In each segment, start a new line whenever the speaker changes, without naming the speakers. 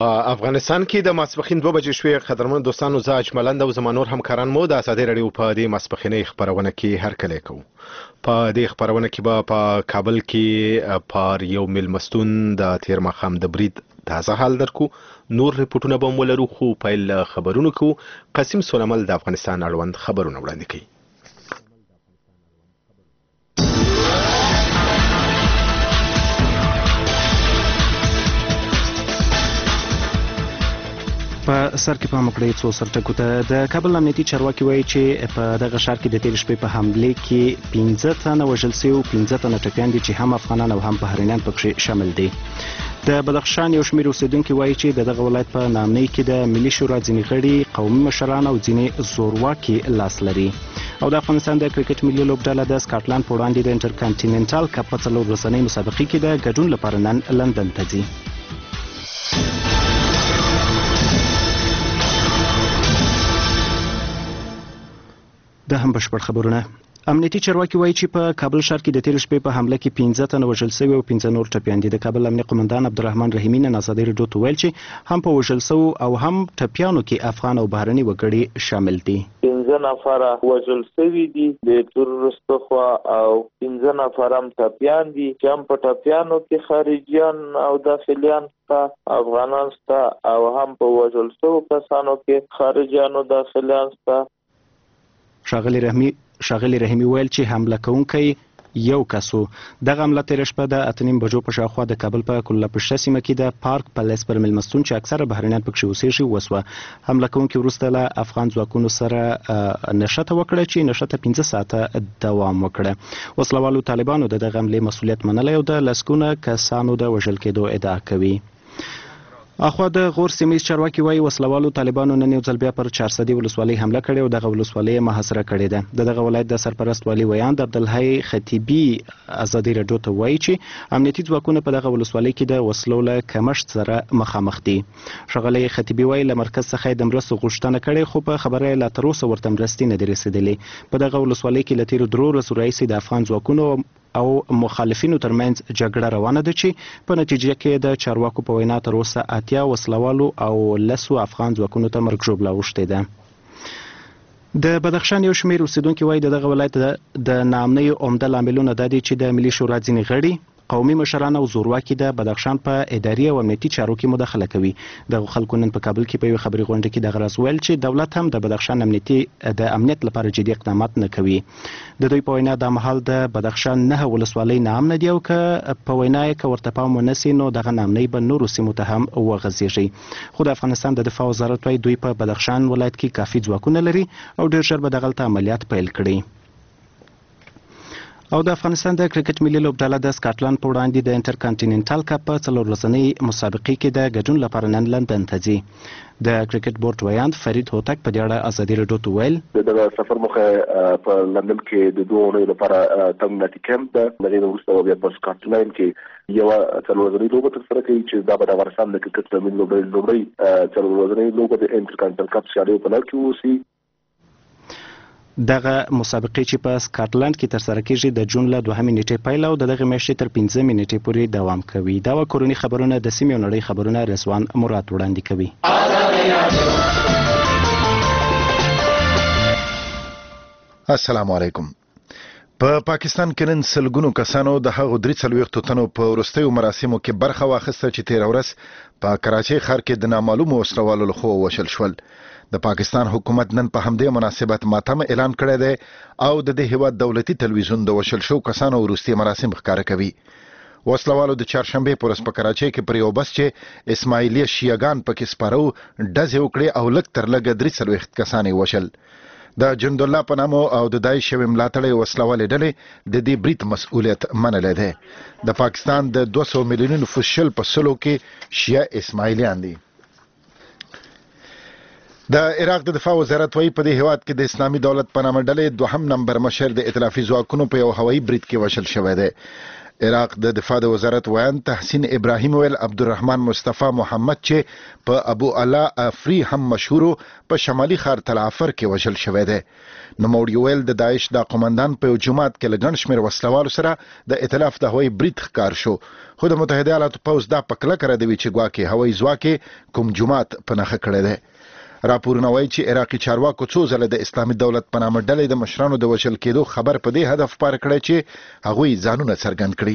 افغانستان کې د ماسپښین 2 بجې شوې قدرمن دوستانو زه اجملند او زما نور همکاران مو د ازادي رادیو په دې ماسپښینۍ خبرونه کې هرکلی کوو. په دې خبرونه کې به په کابل کې پر یو میلمستون د تیر ماښام د برید تازه حال درکو. نور ریپورتونه به ولرو خو پیل خبرونه کو. قاسم سولمل د افغانستان اړوند خبرونه وړاندې کوي.
په سر کې پام وکړئ څو سرټکو ته. د کابل امنیتي چارواکي وایي چې په دغه ښار کې د تېرې شپې په حملې کې 15 تنه وژل شوي او 15 تنه ټپیان دي چې هم افغانان او هم بهرنیان پکې شامل دي. د بدخشان یو شمېر اوسیدونکي وایي چې دغه ولایت په نامنۍ کې د ملي شورا ځینې غړي، قومي مشران او ځینې زورواکي لاس لري. او د افغانستان د کرکټ ملي لوبډله د سکاټلند په وړاندې د انټرکانټیننټال کپ په 4 ورځنۍ مسابقې کې د ګډون لپاره نن لندن ته ځي. د هم بشپړ خبرونه. امنیتي چارواکي وایي چې په کابل ښار کې د تېرې شپې په حمله کې 15 تنه وژل شوي او 15 نور ټپیان دي. د کابل امنیه قومندان عبدالرحمن رحیمي نن ازادي راډیو ته ویل چې هم په وژل شوو او هم ټپیانو کې افغان او بهرني وګړي شامل دي.
15 نفره وژل شوي دي د تورستو خوا او 15 نفر هم ټپیان دي چې هم په ټپیانو کې خارجيان او داخليان افغانان ستا او هم په وژل شوو کسانو کې خارجيان او داخليان ستا.
ښاغلي رحیمي ویل چې حمله کوونکی یو کسو. دغه حمله تېره شپه د 8:30 بجو په شاوخوا د کابل په کله پشته سیمه کې د پارک پالیس پر میلمستون چې اکثره بهرنیان پکې اوسېږي وسوه. حمله کوونکي وروسته له افغان ځواکونو سره نښته وکړه چې نښته 15 ساعته دوام وکړه. وسلوالو طالبانو د دغه حملې مسؤلیت منلی او د لسګونه کسانو د وژل کېدو ادعا کوي. اخوا د غور سیمه‌ییز چارواکي وایي وسلوالو طالبانو نن یو ځل بیا پر 400 ولسوالۍ حمله کړې او دغه ولسوالۍ محاصره کړې ده. دغه ولایت د سرپرست والي ویاند عبدالحی خطیبي ازادي راډیو ته وایي چې امنیتي ځواکونه په دغه ولسوالۍ کې د وسلو له کمښت سره مخامخ دي. ښاغلی خطیبي وایي له مرکز څخه د مرستو غوښتنه کړې خو په خبره لا تر اوسه ورته مرستې نه دي رسېدلې. په دغه ولسوالۍ کې له تېرو 3 ورځو راهیسې د افغان ځواکونو او مخالفینو ترمنځ جګړه روانه ده چې په نتیجه کې د چارواکو په وینا تر اوسه 80 وسلوالو او 10 افغان ځواکونو ته مرګ ژوبله اوښتې ده. د بدخشان یو شمېر اوسیدونکي وایي د دغه ولایت د ناامنۍ عمده لاملونه دا دي چې د ملي شورا ځینې غړي، قومي مشران او زورواکي د بدخشان په اداري او امنیتي چارو کې مداخله کوي. دغه خلکو نن په کابل کې په یو خبري غونډه کې دغه راز ویل چې دولت هم د بدخشان د امنیت لپاره جدي اقدامات نه کوي. د دوی په وینا دا مهال د بدخشان 9 ولسوالۍ ناامنه دي او که په وینا یې که ورته پام ونه سي نو دغه ناامنۍ به نورو سیمو ته هم وغځېږي. خو د افغانستان د دفاع وزارت وايي دوی په بدخشان ولایت کې کافي ځواکونه لري او ډېر ژر به دغلته عملیات پیل کړي. او د افغانستان د کرکټ ملي لوبډله د سکاټلند په وړاندې د انټرکانټیننټال کپ په 4 ورځنۍ مسابقې کې د ګډون لپاره نن لندن ته ځي. د کرکټ بورډ ویاند فرید هوتک په دې اړه ازادي راډیو ته ویل
دغه سفر موخه په لندن کې د 2 اونیو لپاره تمریناتي کمپ ده. دغه وروسته بیا په سکاټلند کې یو 4 ورځنۍ لوبه ترسره کوي چې دا به د افغانستان د کرکټ ملي لوبډلې 4 ورځنۍ لوبه د انټرکانټیننټال کپ سیالیو په لړ کې وسی.
دغه مسابقې چې په سکاټلند کې ترسره کیږي د جون له 2 نیټې پیل او دغه میاشتې تر 15 نیټې پورې دوام کوي. دا کورونی خبرونه د سیمې او نړۍ خبرونه رضوان مراد وړاندې کوي.
السلام علیکم. په پاکستان کې نن سلګونو کسانو د هغو 43 تنو په وروستیو مراسمو کې برخه واخیسته چې تیر ورځ په کراچۍ ښار کې د نامعلومو وسلوالو لخوا وشل شول. د پاکستان حکومت نن په همدې مناسبت ماتم اعلان کړی دی او د دې هیواد دولتي تلویزیون د وشل شو کسانو وروستي مراسم ښکاره کوي. وسلوالو د چهارشنبې پر ورځ په کراچۍ کې پر یو بس چې اسماعیلیه شیعاګان پکې سپاره وو ډزې وکړې او لږ تر لږه 43 کسان یې وشل. د جند الله په نامه او د داعش یوې ملاتړې وسلوالې ډلې د دې برید مسؤلیت منلی دی. د پاکستان د 200 میلیون نفوس شل په سلو کې شیعه اسماعیلیان دي. د عراق د دفاع وزارت وايي په دې هیواد کې د اسلامي دولت په نامه ډلې 2 نمبر مشر د ائتلافي ځواکونو په یو هوایي برید کې وشل شوی دی. عراق د دفاع د وزارت ویان تحسین ابراهیم ویل عبدالرحمن مصطفی محمد چې په ابو علا افری هم مشهور په شمالي ښار تل عفر کې وژل شوی دی. نوموړي ویل د داعش د قومندان په جماعت کې لګن شمیر وسلوالو سره د ائتلاف د هوایي برید ښکار شو، خو د متحده ایالاتو پوځ دا پکله کړی دی چې ګواکې هوایي ځواک کوم جماعت په نښه کړی دی. راپورونه وایي چې عراقي چارواکو څو ځله د اسلامي دولت په نامه ډلې د مشرانو د وژل کېدو خبر په دې هدف پاره کړی چې هغوی ځانونه څرګند کړي.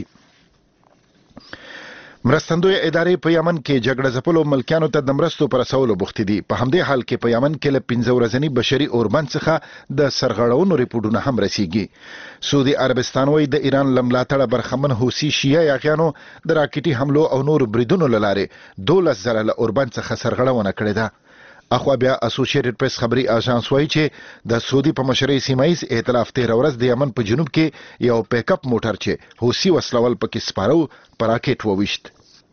مرستندوی ادارې په یمن کې جګړه ځپلو ملکیانو ته د مرستو پر رسولو بوختې دي. په همدې حال کې په یمن کې له 15 ورځني بشري اوربند څخه د سرغړونو ریپورتونه هم رسیږي. سعودي عربستان وایي د ایران له ملاتړه برخمن حوثي شیعه یاغیانو د راکټي حملو او نور بریدونو له لارې 12 ځله له اوربند څخه سرغړونه کړې ده. اخوا بیا اسوسییټډ پریس خبري اژانس وایي چې د سعودي په مشرۍ سیمایز ائتلاف 13 ورځ د یمن په جنوب کې یو پیک اپ موټر چې حوثي وسلوال پکې سپارو پر راکټ وويشت.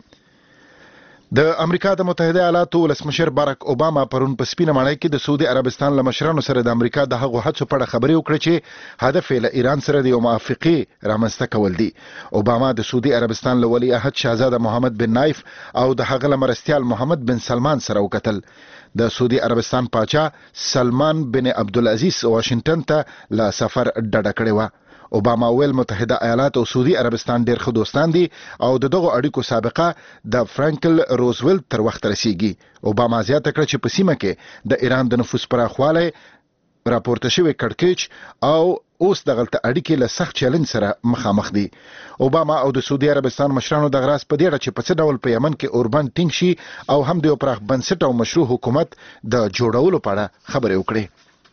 د امریکا د متحده ایالاتو ولسمشر باراک اوباما پرون په سپینه ماڼۍ کې د سعودي عربستان له مشرانو سره د امریکا د هغو هڅو په اړه خبرې وکړې چې هدف یې له ایران سره د یو موافقې رامنځته کول دي. اوباما د سعودي عربستان له ولی عهد شاهزاده محمد بن نایف او د هغه له مرستیال محمد بن سلمان سره وکتل. د سعودي عربستان پاچا سلمان بن عبدالعزیز واشنگټن ته له سفر ډډه کړې وه. اوباما ویل متحده ایالات او سعودي عربستان ډېر ښه دوستان دي او د دغو اړیکو سابقه د فرانکل روزولټ تر وخت رسیږي. اوباما زیاته کړه چې په سیمه کې د ایران د نفوذ پراخوالی راپورته شوی کړکېچ او اوس دغلته اړیکې له سخت چیلنج سره مخامخ دي. اوباما او د سعودي عربستان مشرانو د غراس په دې اړه چې په څه ډول په یمن کې اوربند ټینګ شي او هم د یو پراخ بنسټ او مشروع حکومت د جوړولو په اړه خبرې وکړې.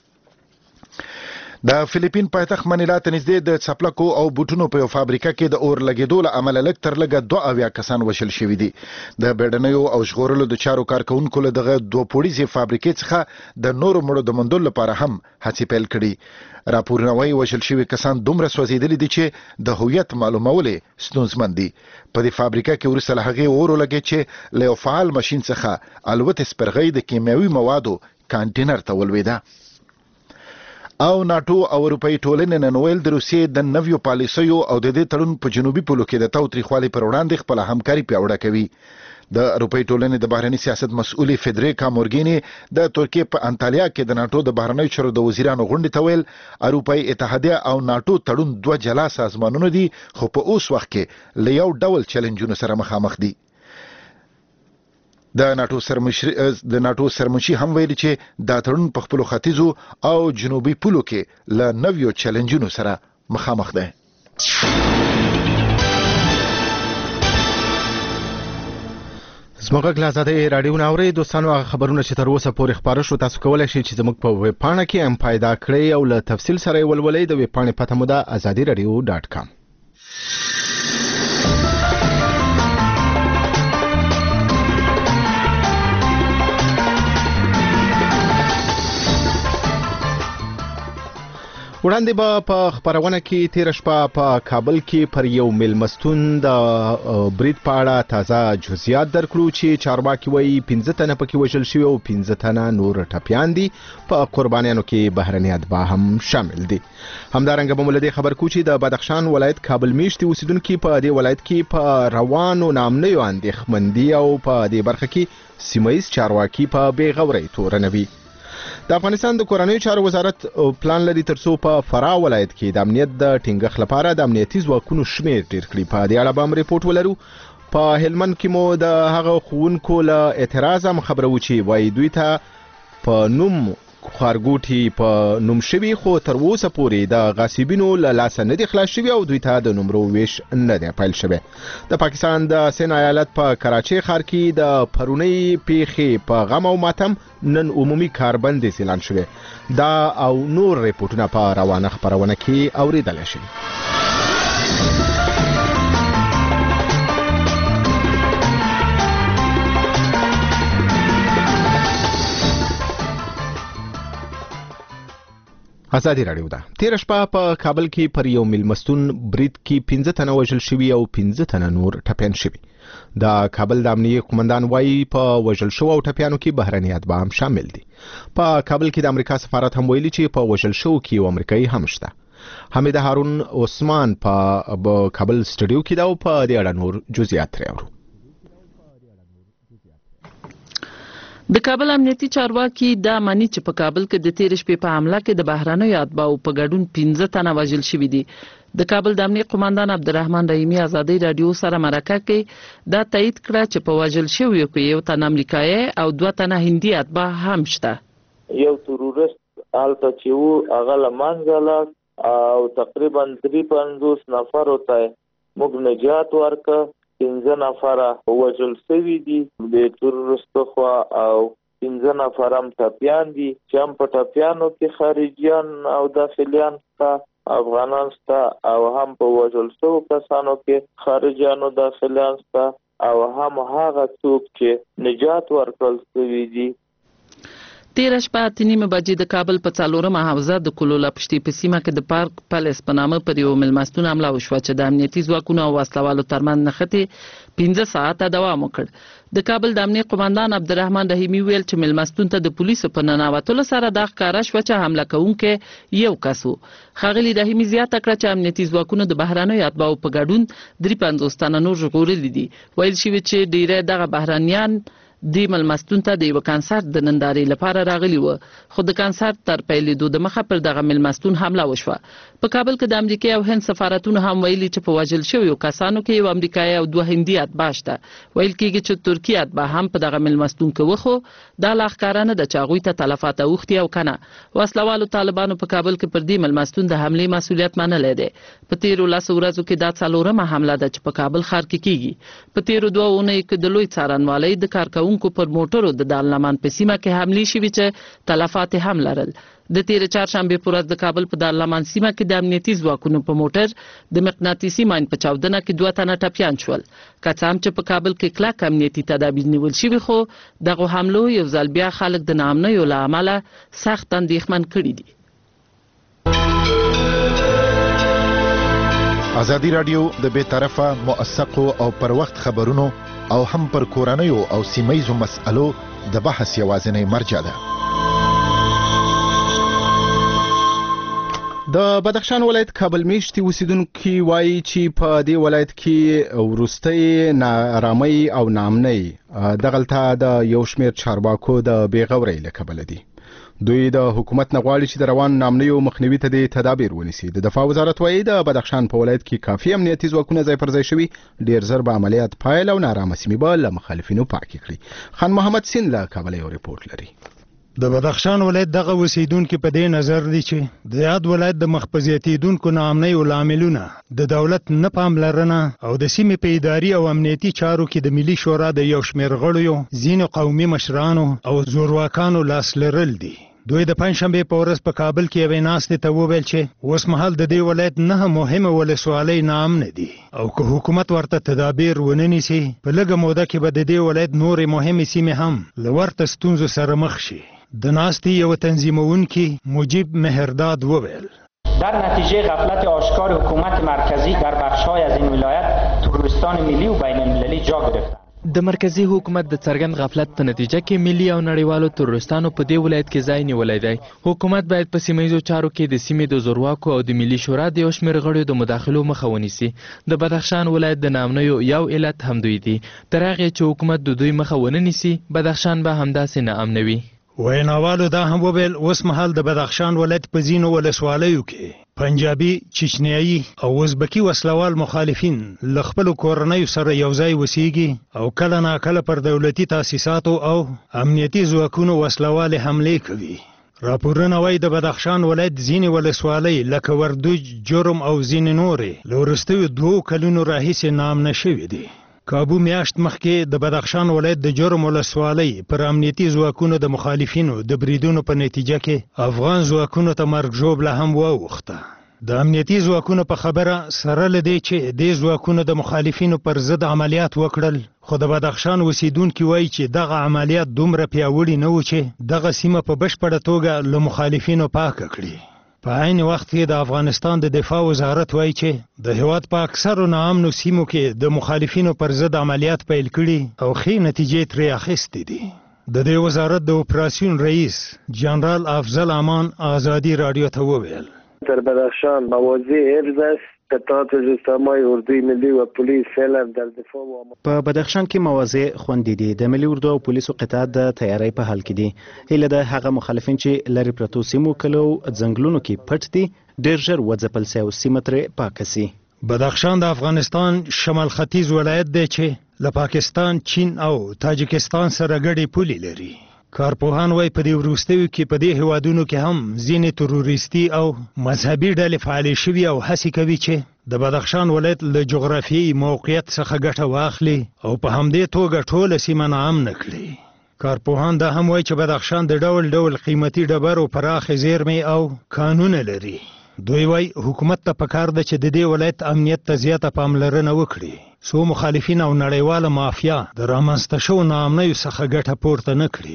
د فلیپین پایتخت منیلا ته نږدې د څپلکو او بوټونو په یو فابریکه کې د اور لګېدو له امله لږ تر لږه 22 کسان وژل شوي دي. د بیړنیو او ژغورلو د چارو کارکونکو له دغه 2 پوړیزې فابریکې څخه د نورو مړو د موندلو لپاره هم هڅې پیل کړي. راپورونه وایي وژل شوي کسان دومره سوځېدلي دي چې د هویت معلومول یې ستونزمن دي. په دې فابریکه کې وروسته له هغې اور ولګېد چې له یو فعال ماشین څخه الوتې سپرغۍ د کیمیاوي موادو کانټینر ته ولوېده. او ناتو او اروپאי ټولنې نن ویل د روسیې د نویو پالیسیو او د دې تړون په جنوبي پولو کې د تاوتریخوالي پر وړاندې خپل همکاري پیاوړه کوي. د اروپאי ټولنې د بهرني سیاست مسؤلې فدریکا مورګینی د ترکیې په انټالیا کې د ناتو د بهرنیو چارو د وزیرانو غونډې ته ویل اروپאי اتحادیه او ناتو تړون 2 جلا سازمانونه دي خو په اوس وخت کې له یو ډول چیلنجونو سره مخامخ دي. د ناتو سرمشي هم ویلي چې دا تړون په خپلو ختیځو او جنوبي پولو کې له نویو چیلنجونو سره مخامخ دی.
زموږ غلازاده رادیو ناوړې دوستانو هغه خبرونه چې تر اوسه پورې خبره شو تاسو کولای شئ چې زموږ په ویب پاڼه کې هم پیدا کړئ او له تفصیل سره ولولئ. د ویب پاڼې پته مو ده azadiradio.com. وړاندې به په خبرونه کې تیر شپه په کابل کې پر یو میلمستون د برید په اړه تازه جزئیات درکړو چې چارواکي وایي 15 تنه پکې وژل شوي او 15 تنه نور ټپیان دي. په قربانیانو کې بهرني اتباع هم شامل دي. همدارنګه به مولدي خبر کو چې د بدخشان ولایت کابل میشتي اوسیدونکو په دې ولایت کې په روانو نامنیو اندېښمندي او په دې برخه کې سیمایي چارواکي په بیغوري تورنوي. د افغانستان د کورنیو چارو وزارت پلان لري ترڅو په فراه ولایت کې د امنیت د ټینګښت لپاره د امنیتي ځواکونو شمیر ډیر کړي. په دې اړه به هم ریپورت ولرو. په هلمند کې مو د هغه ښوونکو له اعتراض هم خبره و چې وایي دوی ته په نوم خارګوټي په نوم شوي خو تر اوسه پورې د غاصبینو له لاسه نه دي خلاص شوي او دوی ته د نمرو ویش نه دی پیل شوی. د پاکستان د سین ایالت په کراچۍ ښار کې د پرونی پیښې په غم او ماتم نن عمومي کاربندیز اعلان شوی. دا او نور ریپورتونه په روانه خبرونه کې اوریدل شي. ازادي رادیو ده. تیر شپه په کابل کې پر یو میلمستون برید کې 15 تنه وژل شوي او 15 تنه نور ټپیان شوي. د کابل د امنیتي قومندان وایي په وژل شو او ټپیانو کې بهرني اتباع هم شامل دي. په کابل کې د امریکا سفارت هم ویلي چې په وژل شو کې یو امریکایي هم شته. حمید هارون عثمان په کابل سټډیو کې دا او په دې اړه نور جزئیات راوړو.
د کابل امنیتي چارواکي دا مانی چې په کابل کې د تیر شپې په حمله کې د بهرانيو اتباعو په ګډون 15 تنه وژل شوي دي. د کابل د امنیت قوماندان عبدالرحمن رحیمی آزادۍ رادیو سره مرکه کې دا تایید کړه چې په وژل شویو کې یو تن امریکایي او 2 تنه هندي اتباع هم شته.
یو تروریست هلته چې وو هغه له منځه لاړ او تقریبا 53 نفرو ته موږ نجات ورکړ. 15 نفره وژل شوي دي د تروریستو خوا او 15 نفر هم ټپیان دي چې هم په ټپیانو کې خارجيان او داخليان شته، افغانان شته او هم په وژل شوو کسانو کې خارجيان او داخليان شته او هم هغه څوک چې نجات ورکړل شوي دي.
تیر شپه 8:30 بجې د کابل په 4مه حوزه د کلولا پشتي په سیمه کې د پارک پالیس په نامه پر یو ملمستون حمله وشوه چې د امنیتي ځواکونو او وسلوالو ترمنځ نښتې 15 ساعته دوام وکړ. د کابل د امنیت قومندان عبدالرحمن رحیمی ویل چې ملمستون ته د پولیسو په ننوتلو سره د ښکارا شوه چې حمله کوونکی یو کس و. ښاغلي رحیمی زیاته کړه چې امنیتي ځواکونو د بهرانيو اتباعو په ګډون 53 تنه نور ژغورلي دي. ویل شوي چې ډیری دغه بهرانيان د ملمستون ته د یو کانسرت د نندارې لپاره راغلي و، خو د کانسرت تر پیلېدو د مخه پر دغه ملمستون حمله وشوه. په کابل کې د امریکا او هند سفارتونو هم ویلي چې په وژل شویو کسانو کې یو امریکایي او 2 هندي اتباع شته. ویل کېږي چې ترکیه اتباع هم په دغه ملمستون کې وخو دا لا ښکاره نه ده چې هغوی ته تلفات اوښتي او کنه. وسلوالو طالبانو په کابل کې پر دې ملمستون د حملې مسؤلیت منلی دی. په تیرو 10 ورځو کې دا 4مه حمله ده چې په کابل ښار کې کېږي. په تیرو 2 اونیو کې د لوی څارنوالۍ د کارکوونکو پر موټرو د دالنمان په سیمه کې حملې شوې چې تلفات هم لرل. د تیر چهارشنبه پر ورځ د کابل په دالنمان سیمه کې د امنیتي ځواکونو په موټر د مقناطیسي ماین په چاودنه کې 2 تنه ټپیان شول. که څه هم چې په کابل کې کلک امنیتي تدابیر نیول شوي، خو دغه حملو یو ځل بیا خلک د ناامنیو له امله سخت اندېښمن کړي دي.
ازادي رادیو د بی‌طرفه، موثقو او پر وخت خبرونو او هم پر کورنیو او سیمایزو مسألو د بحث یوازینی مرجع ده.
د بدخشان ولایت کابل میشتي اوسیدونکو وایي چې په دې ولایت کې وروستۍ ناارامۍ او ناامنۍ دغلته د یو شمېر چارواکو د بېغورۍ له کبله دي. دوی د حکومت نه غواړي چې د روان ناامنیو مخنیوي ته د تدابیر ونیسي. د دفاع وزارت وایي د بدخشان په ولایت کې کافي امنیتي ځواکونه ځای پر ځای شوي، ډیر زر به عملیات پایل او نارامه سیمې به له مخالفینو پاکې کړي. خان محمد سین له کابل یو ریپورت لري.
د بدخشان ولایت دغه اوسیدونکو په دې نظر دي چې د یاد ولایت د مخبزیتیدونکو ناامنۍ او لاملونه د دولت نه پاملرنه او د سیمې په اداري او امنیتي چارو کې د ملي شورا د یو شمېر غړیو، ځینو قومي مشرانو او زورواکانو لاس لرل دي. دوی د پنځشنبه په ورځ په کابل کې یوې ناستې ته وویل چې اوس مهال د دې ولایت نه مهمه ولسوالۍ ناامنه دي او که حکومت ورته تدابیر ونه نیسي، په لږه موده کې به د دې ولایت نورې مهمې سیمې هم له ورته ستونزو سره مخ شي. د ناستې یو تنظیمونکي مجیب مهرداد وویل
در نتیجه غفلت آشکار حکومت مرکزی در بخش‌های از این ولایت تروریستان ملی و بین المللی جا گرفتند.
د مرکزی حکومت د څرګند غفلت په نتیجه کې ملي او نړیوالو تروریستانو په دې ولایت کې ځای نیولی دی. حکومت باید په سیمه‌ییزو چارو کې د سیمې د زورواکو او د ملي شورا د یو شمېر غړیو د مداخلو مخه ونیسي. د بدخشان ولایت د ناامنیو یو علت هم دوی دي. تر هغې چې حکومت د دوی مخه ونه نیسي، بدخشان به همداسې ناامنه وي.
ویناوالو دا هم وویل اوس مهال د بدخشان ولایت په ځینو ولسوالیو کې پنجابي، چچنیایي او ازبکي وسلوال مخالفین له خپلو کورنیو سره یوځای اوسیږي او کله ناکله پر دولتي تاسیساتو او امنیتي ځواکونو وسلوالې حملې کوي. راپورونه وایي د بدخشان ولایت ځینې ولسوالۍ لکه وردوج، جرم او ځینې نورې له وروستیو 2 کلونو راهیسې ناامنه شوي دي. کابو میاشت مخکې د بدخشان ولایت د جرم ولسوالۍ پر امنیتي ځواکونو د مخالفینو د بریدونو په نتیجه کې افغان ځواکونو ته مرګ ژوبله هم واوښته. د امنیتي ځواکونو په خبره سره له دې چې دې ځواکونو د مخالفینو پر ضد عملیات وکړل، خو د بدخشان اوسیدونکي وایي چې دغه عملیات دومره پیاوړي نه و چې دغه سیمه په بشپړه توګه له مخالفینو پاکه کړي. په عین وخت کې د افغانستان د دفاع وزارت وایي چې د هیواد په اکثرو ناامنو سیمو کې د مخالفینو پر ضد عملیات پیل کړي او ښې نتیجې ترې اخیستې دي. د دې وزارت د اپراسیون رئیس جنرال افضل امان ازادي رادیو ته وویل
در بدخشان مواضع حفظ است. قطعات زستان‌های اردوی ملی و پلیس فعلا در دفاع و
په بدخشان کې مواضع خوندې دي. د ملي اردو او پولیسو قطعات د تیاری په حال کې دي. هیله ده هغه مخالفین چې لري پرتو سیمو کلو ځنګلونو کې پټ دي ډېر ژر وځپل سي او سیمه ترې پاکه سي.
بدخشان د افغانستان شمال ختیځ ولایت دی چې له پاکستان، چین او تاجکستان سره ګډې پولې لري. کارپوهان وایي په دې وروستیو کې په دې هیوادونو کې هم ځینې تروریستي او مذهبي ډلې فعالې شوي او هڅې کوي چې د بدخشان ولایت له جغرافیایي موقعیت څخه ګټه واخلي او په همدې توګه ټوله سیمه ناامنه کړي. کارپوهان دا هم وایي چې بدخشان د ډول ډول قیمتي ډبرو پراخې زیرمې او کانونه لري. دوی وایي حکومت ته پکار ده چې د دې ولایت امنیت ته زیاته پاملرنه وکړي څو مخالفین او نړیواله مافیا د رامنځته شوو ناامنیو څخه ګټه پورته نه کړي.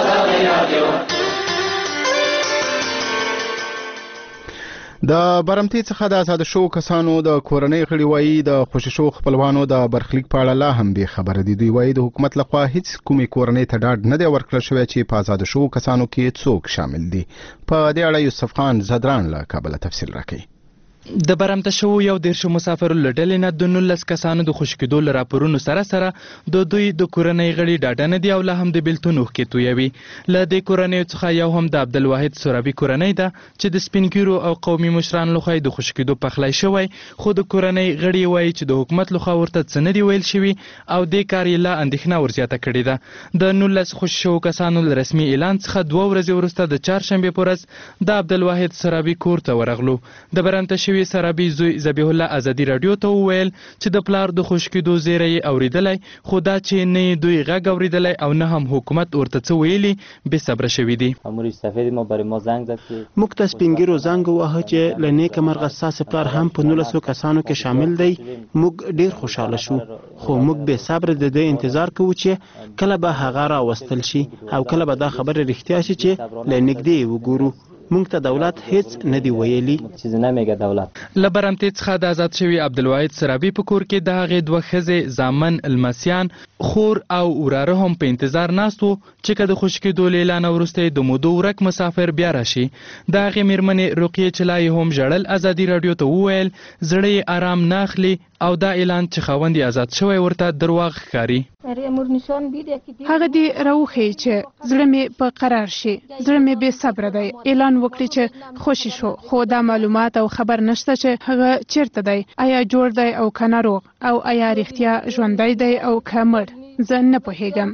د برمتي څخه د آزاد شوو کسانو د کورنۍ غړي وایي د خوشي شوو خپلوانو د برخلیک په اړه لا هم بې خبره دي. دوی وایي د حکومت لخوا هیڅ کومې کورنۍ ته ډاډ نه دی ورکړل شوی چې په آزاد شوو کسانو کې څوک شامل دي. په دې اړه یوسف خان زدران له کابل تفصیل راکوي.
د برمته شو یو 13 مسافر لټلې نه د 19 کسانو د خوشکېدو ل راپورونو سره د دوی د کورنۍ غړي ډاډه نه دي او لا هم د بیلتون اوښکې تویوي. له دې کورنۍ څخه یو هم د عبدالواحد سورابي کورنۍ ده چې د سپینګیرو او قومي مشرانو لخوا د خوشکېدو پخلی شوی، خو د کورنۍ غړي وایي چې د حکومت لخوا ورته څه نه دي ویل شوي او دې کار یې لا اندېښنه ورزیاته کړې ده. د 19 خوشي شوو کسانو له رسمي اعلان څخه 2 ورځې وروسته د چهارشنبې په ورځ د عبدالواحد سورابي کور ته ورغلو. د برمته شوي سورابي زوی ذبیح الله ازادي رادیو ته وویل چې د پلار د خوشکېدو زیری یې اوریدلی، خو دا چې نه دوی غږ اوریدلی او نه هم حکومت ورته څه ویلي، بې صبره شوي دي.
موږ ته سپینګیرو زنګ وواهه چې له نیکه مرغه ستاسې پلار هم په 19 کسانو کې شامل دی. موږ ډېر خوشحاله شو، خو موږ بې صبره د دې انتظار کوو چې کله به هغه راوستل شي او کله به دا خبره رښتیا شي چې له نږدې وګورو. مونږ ته دولت هیڅ نه دی ویلي.
له برمتې څخه د آزاد شوي عبدالواحد سرابي په کور کې د هغې 2 ښځې زامن، لمسیان، خور او وراره هم په انتظار ناست وو چې که د خوشکېدو له اعلانه وروسته د مودو ورک مسافر بیا راشي. د هغې مېرمنې رقیې چلایي هم ژړل ازادي راډیو ته وویل زړه یې آرام نه اخلي او دا اعلان چې خاوند یې آزاد شوی ورته درواغ ښکاري.
هغه دې راوښیي چې زړه مې په قرار شي، زړه مې بې صبره دی. اعلان وکړي چې خوشي شو، خو دا معلومات او خبر نشته چې هغه چیرته دی، آیا جوړ دی او که ناروغ، او آیا رښتیا ژوندی دی او که مړ. زه نه پوهیږم.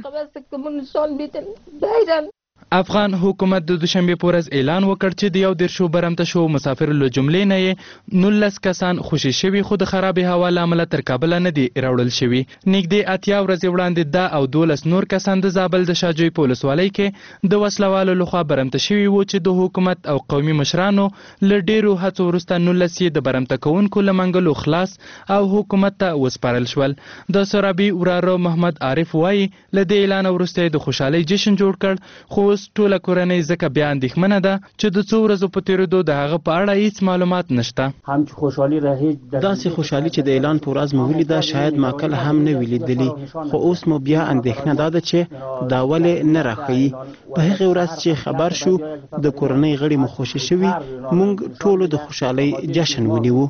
افغان حکومت د دوشنبې په ورځ اعلان وکړ چې د 11 برمته شوو مسافرو له جملې نه یې 19 کسان خوشي شوي، خو د خرابې هوا له امله تر کابله نه دي راوړل شوي. نږدې 80 ورځې وړاندې دا او 12 نور کسان د زابل د شاجوی په ولسوالۍ کې د وسلوالو لخوا برمته شوي وو چې د حکومت او قومي مشرانو له ډېرو هڅو وروسته 19 یې د برمته کوونکو له منګلو خلاص او حکومت ته وسپارل شول. د سورابي وراره محمد عارف وایي له دې اعلان وروسته د خوشحالۍ جشن جوړ کړ، خو ټوله کورنۍ ځکه بیا اندېښمنه ده چې د څو ورځو په تېرېدو د هغه په اړه هیڅ معلومات نشته.
داسې خوشحالي چې د اعلان په ورځ مو ولیده شاید ما کله هم نه وي لیدلي، خو اوس مو بیا اندېښنه دا ده چې دا ولې نه راښیي. په هغې ورځ چې خبر شو د کورنۍ غړي مو خوشي شوي، موږ ټولو د خوشحالۍ جشن ونیوو.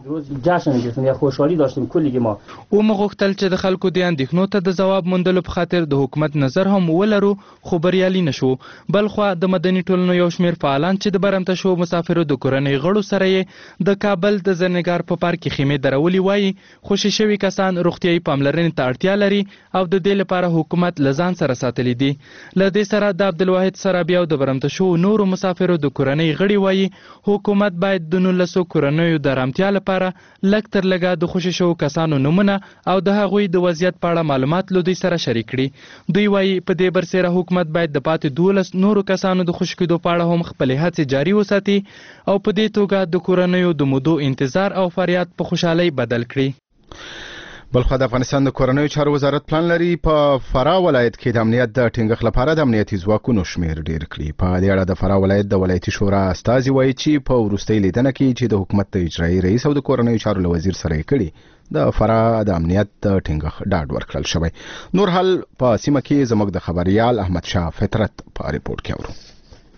ومو غوښتل چې د خلکو د اندېښنو ته د ځواب موندلو په خاطر د حکومت نظر هم ولرو، خو بریالي نشو. بلخوا د مدني ټولنو یو شمېر فعالان چې د برمته شوو مسافرو د کورنۍ غړو سره یې د کابل د زرنګار په پارک کې خیمې درولي وایي خوشي شوي کسان روغتیایي پاملرنې ته اړتیا لري او د دې لپاره حکومت له ځان سره ساتلی دي. له دې سره د عبدالواحد سرابي او د برمته شوو نورو مسافرو د کورنۍ غړي وایي حکومت باید د 19 کورنیو د ارامتیا لپاره لږ تر لږه د خوشي شوو کسانو نومونه او د هغوی د وضعیت په اړه معلومات له دوی سره شریک کړي. دوی وایي په دې برسېره حکومت باید د پاتې 12 نورو کسانو د خوشکېدو په اړه هم خپلې هڅې جاري وساتي او په دې توګه د کورنیو د مودو انتظار او فریاد په خوشحالۍ بدل کړي.
بلخوا د افغانستان د کورنیو چارو وزارت پلان لري په فراه ولایت کې د امنیت د ټینګښت لپاره د امنیتي ځواکونو شمیر ډیر کړي. په دې اړه د فراه ولایت د ولایتي شورا استازي وایي چې په وروستۍ لیدنه کې چې د حکومت د اجرایي رئیس او د کورنیو چارو له وزیر سره یې کړي د فراه د امنیت د ټینګښت ډاډ ورکړل شوی. نور حال په سیمه کې زموږ د خبريال احمد شاه فطرت په ریپورت کې اورو.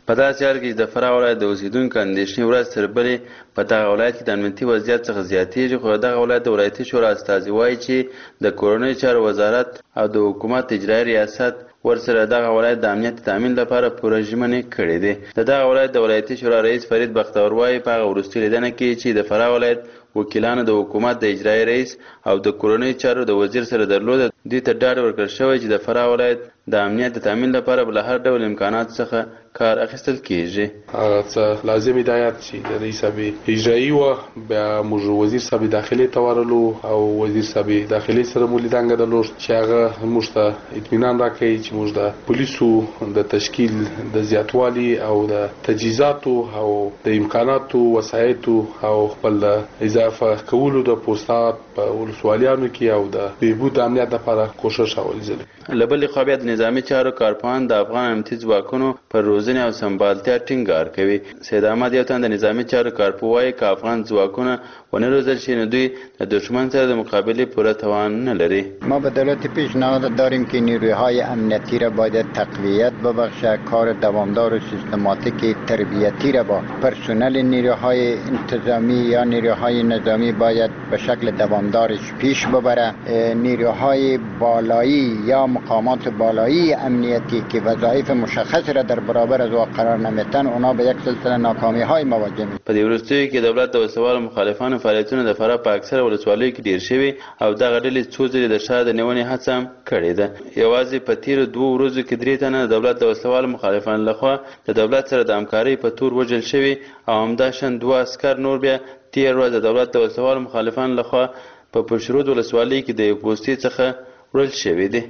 په داسې حال کې چې د فراه ولایت د اوسیدونکو اندېښنې ورځ تر بلې په دغه ولایت کې د امنیتي وضعیت څخه زیاتېږي، خو دغه ولایت د ولایتي شورا استازي وایي چې د کورنیو چارو وزارت او د حکومت اجرایي ریاست ورسره دغه ولایت د امنیت تامین لپاره پوره ژمنې کړې دي. د دغه ولایت د ولایتي شورا رئیس فرید بختور وایي په هغه وروستي لیدنه کې چې د فراه ولایت وکیلانو د حکومت د اجرایي رئیس او د کورنیو چارو د وزیر سره درلوده، دوی ته ډاډ ورکړل شوی چې د فراه ولایت د امنیت د تامین لپاره به له هر ډول امکاناتو څخه کار اخیستل کیږي.
هغه څه لازم هدایت چې د رئیس صاحب اجرایي و بیا موږ وزیر صاحب داخلي ته ورلو او وزیر صاحب داخلي سره مو لیدنه درلود چې هغه موږ ته اطمینان راکړي چې موږ د پولیسو د تشکیل د زیاتوالي او د تجهیزاتو او د امکاناتو وسایطو او خپل اضافه کولو د پوسټات په ولسوالیانو کې او د بهبود امنیت لپاره کوشش اولځل.
له بلې خوا بیا د نظامي چارو کارپوهان د افغان امنیتي ځواکونو پر روزنې او سمبالتیا ټینګار کوي. سید احمد یو تن د نظامي چارو کارپوه وایي که افغان ځواکونه ونه روزل شي نو دوی د دشمن سره د مقابلې پوره توان نه لري.
ما به دولت پیشنهاد داریم که نیروهای امنیتی را باید تقویت ببخشه، کار دوامدار و سیستماتیک تربیتی را با پرسنل نیروهای انتظامی یا نیروهای نظامی باید به شکل دوامدارش پیش ببره. نیروهای بالایی یا مقامات بالایی امنیتی که وظایف مشخص را در برابر از قرار نمیتن، اونا به یک سلسله ناکامی های مواجه می.
په دې وروستیو کې دولت د وسوال مخالفانو فعالیتونه د فراه په اکثره ولسوالیو کې ډیر شوي او دغه ډلې څو ځلې د شاه د نیونې هڅه هم کړې ده. یوازې په تیرو 2 ورځو کې 3 تنه د دولت د وسوال مخالفانو لخوا د دولت سره د همکارۍ په تور وژل شوي او همداشان 2 عسکر نور بیا تیر ورځ د دولت د وسوال مخالفانو لخوا په پشرود ولسوالۍ کې د یو پوستې څخه وړل شوي دي.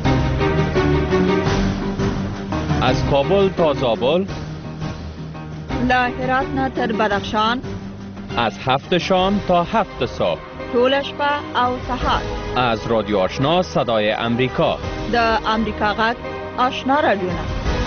از کابل تا زابل،
له هرات نه تر بدخشان،
از 7 شام تا 7 صبح،
ټوله شپه او سهار،
از رادیو آشنا صدای امریکا،
د امریکا غږ آشنا رادیوونه.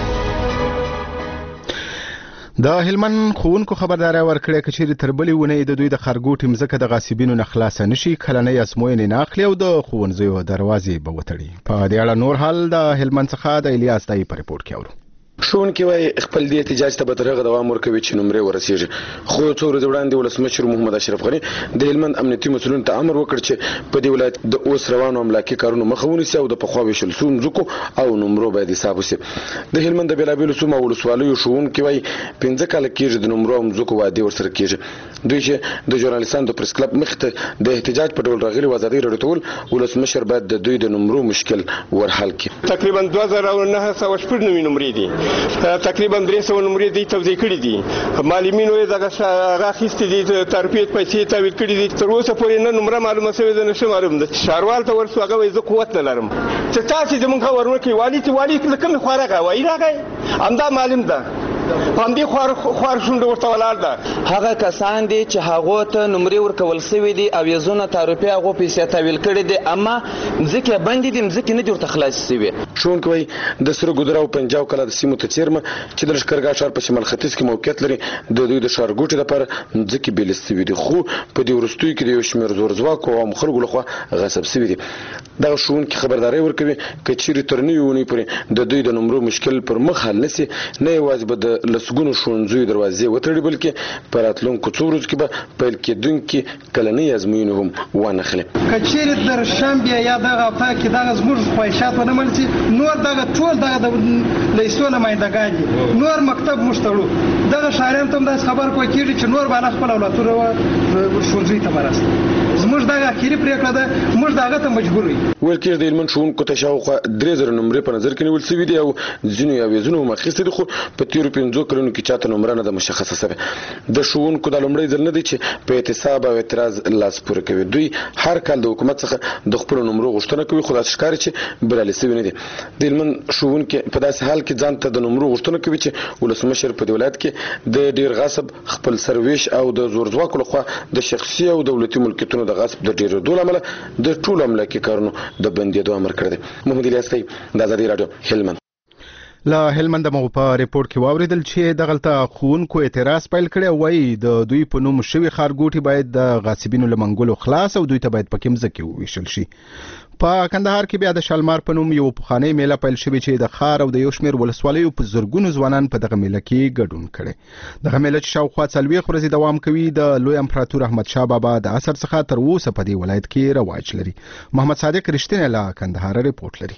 د هلمند ښوونکو خبرداري ورکړې کچېرې تر بلې ونې د دوی د خرګوټي مځکه د غاصبینو نه خلاصه نشي، کلنۍ ازموینې نه اخلي او د ښوونځیو دروازې به وتړي. په دې اړه نور حال د هلمند څخه د الیاس دای په رپورټ کې اورو.
ښوونکي وايي خپل دې احتجاج ته به تر هغه دوام ورکوي چې نمرې ورسیږي. خو څو ورځې وړاندې ولسمشر محمد اشرف غني د هلمند امنیتي مسؤلینو ته امر وکړ چې په دې ولایت د اوس روانو املاکي کارونو مخه ونیسي او د پخوا ویشل شوو مځکو او نمرو باید حساب وشي. د هلمند د بېلابېلو سیمو او ولسوالیو ښوونکي وايي 15 کاله کېږي د نمرو او مځکو وعدې ورسره کېږي. دوی چې د ژورنالیستانو د پریس کلب مخې ته د احتجاج په ډول راغلي و ازادۍ راډیو ته وویل ولسمشر باید د دوی د نمرو مشکل ورحل کړي.
تقریبا 2990 نمرې دي، تقریبا 300 نمرې دي توزیع کړي دي. معلمینو یې دغه راخیستې دي، تربیت پیسې تحویل کړي دي. تر اوسه پورې نه نمره معلومه شوې ده، نشم معلوم ده. شاروال ته ورسو هغه وایي زه قوت نه لرم چې تاسې زموږ خبر ورکړئ. والي له کومې خوا راغی؟ وایي راغی همدا معلم ده، همدې خوار شونډه ورته ولاړ ده.
هغه کسان دي چې هغو ته نمرې ورکول شوي دي او یزونه تعرفې هغو پیسې تحویل کړي دي، اما ځکه بندې دي ځکه نه دي ورته خلاصې شوي.
ښوونکي وایي د سره ګودره او پنجاب کلا د سیمو ته څیرمه چې د لښکرګاه ښار په شمال ختیځ کې موقعیت لري د دوی د ښارګوټي لپاره ځکه بیل شوي دي، خو په دې وروستیو کې د یو شمېر زورځواکو او خلکو لخوا غصب شوي دي. دغه ښوونکي خبرداری ورکوي که چیرې تر نوې اونۍ پورې د دوی د نمرو مشکل پر مخ حل نه سي، نه یوازې به د لسګونو ښوونځیو دروازې وتړي بلکې په راتلونکو څو ورځو کې به پیل کېدونکي کلنۍ ازموینې هم وانخلي.
که چیرې در شنبه یا دغه هفته کې دغه زموږ خواهشات ونه منل شي، نور دغه ټول دغه د لیسو نمایندګان دي، نور مکتب موږ تړو. دغه ښاریانو ته هم داسې خبر کوی کېږي چې نور به نه خپل اولادونه ښوونځیو ته ورسوي. زموږ دغه اخري پرېکړه ده، موږ دغه ته مجبور یو.
ویل کېږي د هلمند ښوونکو ته شاوخوا 3000 نمرې په نظر کې نیول شوي دي او ځینو اویزونه هم اخیستې دي، خو په تېرو 5 کلونو کې چاته نمره نه ده مشخصه شوې. د ښوونکو دا لومړی ځل نه دی چې په اعتصاب او اعتراض لاس پورې کوي. دوی هر کال د حکومت څخه د خپلو نمرو غوښتنه کوي، خو داسې ښکاري چې بریالي شوي نه دي. د هلمند ښوونکي په داسې حال کې ځان ته د نمرو غوښتنه کوي چې ولسمشر په دې ولایت کې د ډېر غصب، خپل سرویش او د زورځواکو لخوا د شخصي او دولتي ملکیتونو د غصب د ډېرېدو له امله د ټولو املاکي کارونو د بندېدو امر کړی دی. محمد الیاس دی، د ازادۍ راډیو، هلمند.
له هلمند مو په ریپورت کې واوریدل چې دغلته ښوونکو اعتراض پیل کړی او وایي د دوی په نوم شوي ښارګوټي باید د غاصبینو له منګولو خلاص او دوی ته باید پکې مځکې وویشل شي.
په کندهار کې بیا د شالمار په نوم یو پخوانی میله پیل شوې چې د ښار او د یو شمېر ولسوالیو په زرګونو ځوانان په دغه میله کې ګډون کړي. دغه میله چې شاوخوا 40 ورځې دوام کوي د لوی امپراتور احمدشاه بابا د عصر څخه تر اوسه په دې ولایت کې رواج لري. محمد صادق رښتینی له کندهار رپورټ لري.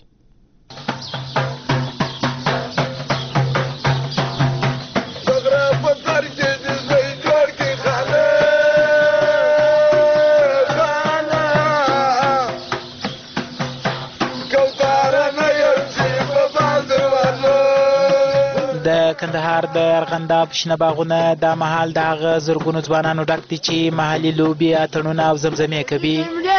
کندهار د ارغنداب شنه باغونه د مهال د هغه زرګونو ځوانانو ډک دي چې محلي لوبې اتڼونه او زمزمې کوي.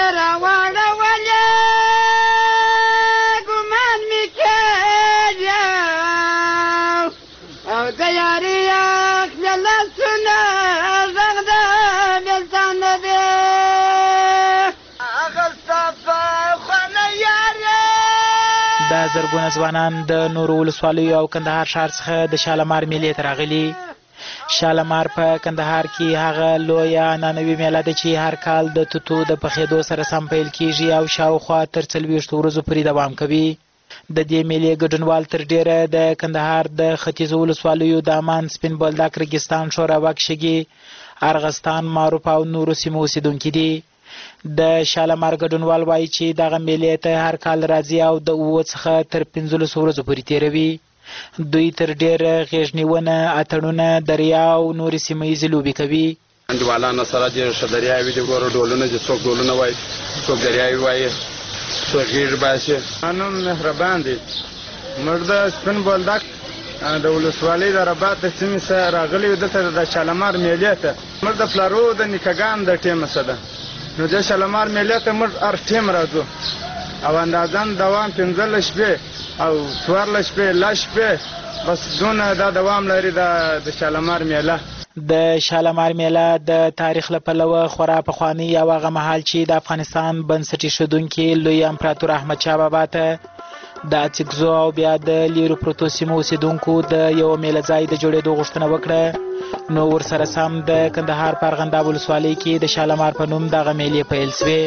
د زرګونه ځوانان د نورو ولسوالیو او کندهار ښار څخه د شالمار میلې ته راغلي. شالمار په کندهار کې هغه لویه عنعنوي میله ده چې هر کال د توتو د پخېدو سره سم پیل کیږي او شاوخوا تر 40 ورځو پورې دوام کوي. د دې میلې ګډونوال تر ډیره د کندهار د ختیځو ولسوالیو د امان، سپین بولدک، ریګستان، شوراوک، شګي، ارغستان، معروف او نورو سیمو اوسیدونکي دي. د شالمار ګډونوال وایي چې دغه میلې ته هر کال راځي او د 9 څخه تر 15 ورځو پورې تیروي. دوی تر ډیره غیږنیونه، اتڼونه، دریا او نورې سیمه ییزې لوبې کوي.
انډیوالانو سره ډېر ښه دریاوې دي، ورو ډولونه چې څوک ډولونه وایي، څوک دریاوې وایي، څوک غیږ باسي.
نوم مهربان دی. موږ د سپین بولدک د ولسوالۍ د رباط د سیمې څخه راغلي یو دلته د شالمار میلې ته. موږ د پلارو د نیکهګانو د ټیمه څخه ده. نو د شالمار میلې ته موږ هر ټیم راځو او اندازان دوام 15 شپې او 14 شپې، لس شپې، بس دونه دا دوام لري د شالمار میله.
د شالمار میله د تاریخ له پلوه خورا پخواني او هغه مهال چې د افغانستان بنسټ ایښودونکي لوی امپراتور احمدشاه بابا ته د اڅکزو او بیا د لیرو پروتو سیمو اوسیدونکو د یو میله ځای د جوړېدو غوښتنه وکړه. نو ورسره سم د کندهار په ارغنداب ولسوالۍ کې د شالمار په نوم دغه میلې پیل سوې.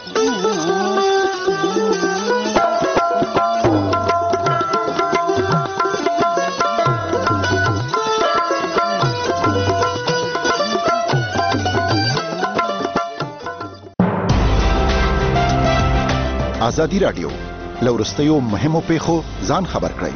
ازادي رادیو لورستیو مهمو پیښو ځان خبر کړئ.